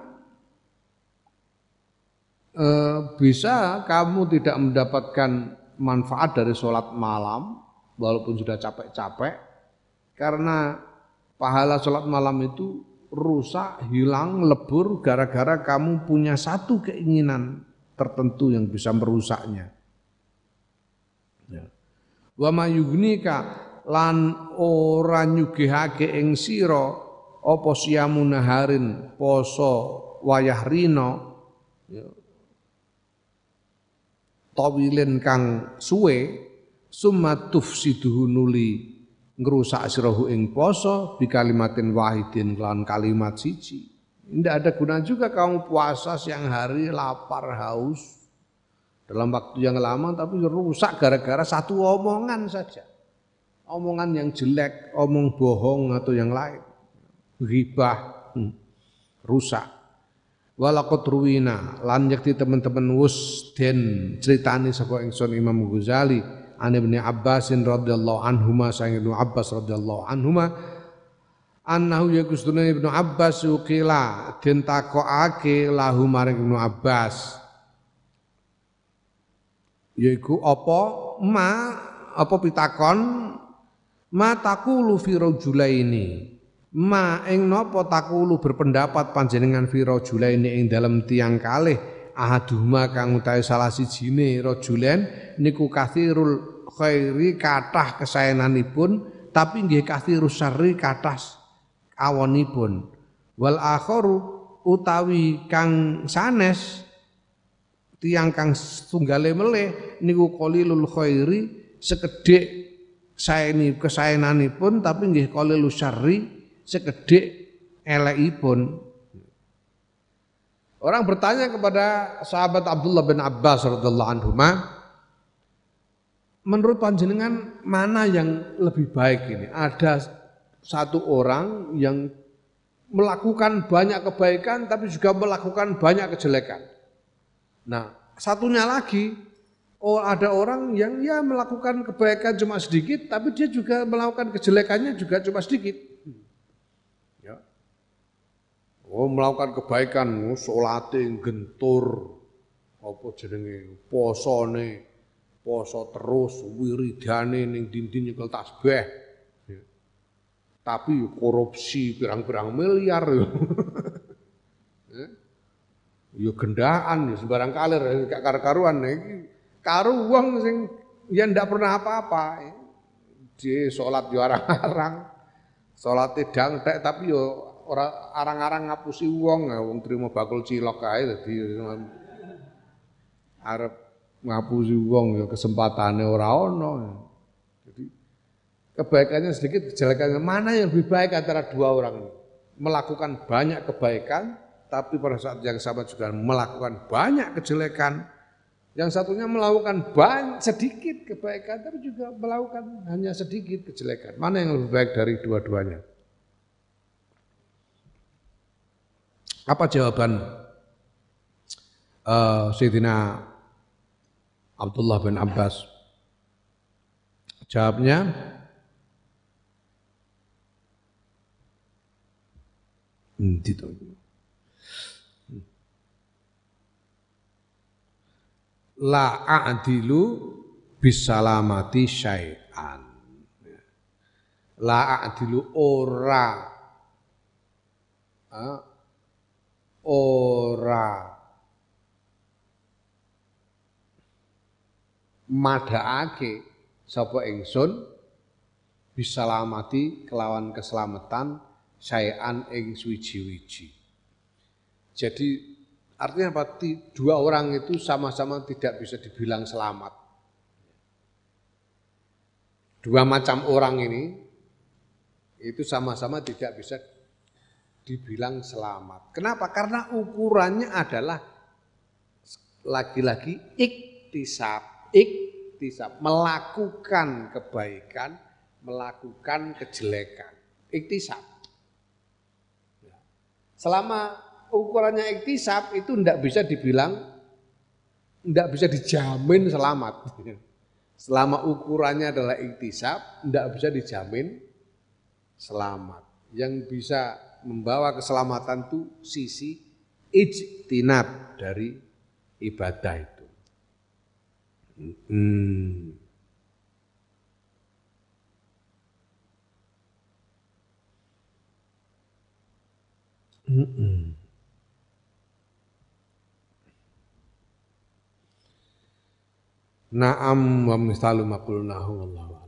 e, bisa kamu tidak mendapatkan manfaat dari salat malam walaupun sudah capek-capek karena pahala salat malam itu rusak, hilang, lebur gara-gara kamu punya satu keinginan tertentu yang bisa merusaknya. Ya. Wa mayugnika lan ora nyugihake ing sira apa siyamun naharin poso wayah rina ya. Tawilin kang suwe summa tufsiduhu nuli ngrusak sirahu ing poso bi kalimatin wahidin lan kalimat siji. Tidak ada guna juga kamu puasa siang hari lapar haus dalam waktu yang lama tapi rusak gara-gara satu omongan saja. Omongan yang jelek, omong bohong atau yang lain. Ghibah, hmm, rusak. Walaqad ruwina lan yakti teman-teman wus den critani saka ingsun Imam Ghazali an Ibnu Abbas radhiyallahu anhuma sang Ibnu Abbas radhiyallahu anhuma annahu yakustuna Ibnu Abbas ukila den takokake lahu maring Ibnu Abbas yaiku apa ma apa pitakon ma taqulu fi rajulaini ma ing napa taqulu berpendapat panjenengan fi rajulaini ing dalem tiyang kalih ahaduhuma kang utahe salah sijine rajulen niku kathirul khairi kathah kesaenanipun tapi nggih kathirus syarri kathah awonipun wal akharu utawi kang sanes tiyang kang tunggale melih niku qalilul khairi sekedhik saeni kesaenanipun tapi nggih qalilus syarri sekedhik elekipun. Orang bertanya kepada sahabat Abdullah bin Abbas radhiyallahu anhu, menurut panjenengan mana yang lebih baik ini? Ada satu orang yang melakukan banyak kebaikan tapi juga melakukan banyak kejelekan. Nah, satunya lagi Oh, ada orang yang ya melakukan kebaikan cuma sedikit, tapi dia juga melakukan kejelekannya juga cuma sedikit. Ya. Oh, melakukan kebaikan, oh, salate gentur, apa jenenge, posone, poso terus, wiridane ning dinding nyekel tasbih. Ya. Tapi korupsi pirang-pirang miliar. Ya. Ya gendaan ya sembarang kalir gak karo-karuan iki. Karo wong sing ya ndak pernah apa-apa. Dia salat yo arang-arang. Salate dangtek tapi yo ora arang-arang ngapusi wong, wong trimo bakul cilok kae dadi arep ngapusi wong ya kesempatane ora ono. Jadi kebaikannya sedikit, kejelekannya mana yang lebih baik antara dua orang ini? Melakukan banyak kebaikan tapi pada saat yang sama juga melakukan banyak kejelekan. Yang satunya melakukan banyak sedikit kebaikan tapi juga melakukan hanya sedikit kejelekan. Mana yang lebih baik dari dua-duanya? Apa jawaban uh, Sayyidina Abdullah bin Abbas? Jawabnya hmm, gitu. La a'dilu bisalamati syai'an. La a'dilu ora uh, ora madhaake sapa ingsun bisalamati kelawan keselamatan syai'an ing suwiji-wiji. Jadi artinya apa? Dua orang itu sama-sama tidak bisa dibilang selamat. Dua macam orang ini itu sama-sama tidak bisa dibilang selamat. Kenapa? Karena ukurannya adalah lagi-lagi iktisab, iktisab, melakukan kebaikan, melakukan kejelekan. Iktisab. Selama ukurannya iktisab itu tidak bisa dibilang, tidak bisa dijamin selamat. Selama ukurannya adalah iktisab, tidak bisa dijamin selamat. Yang bisa membawa keselamatan itu sisi ijtinab dari ibadah itu. Hmm. Hmm. Naam wa misalu maqulnahu wallahu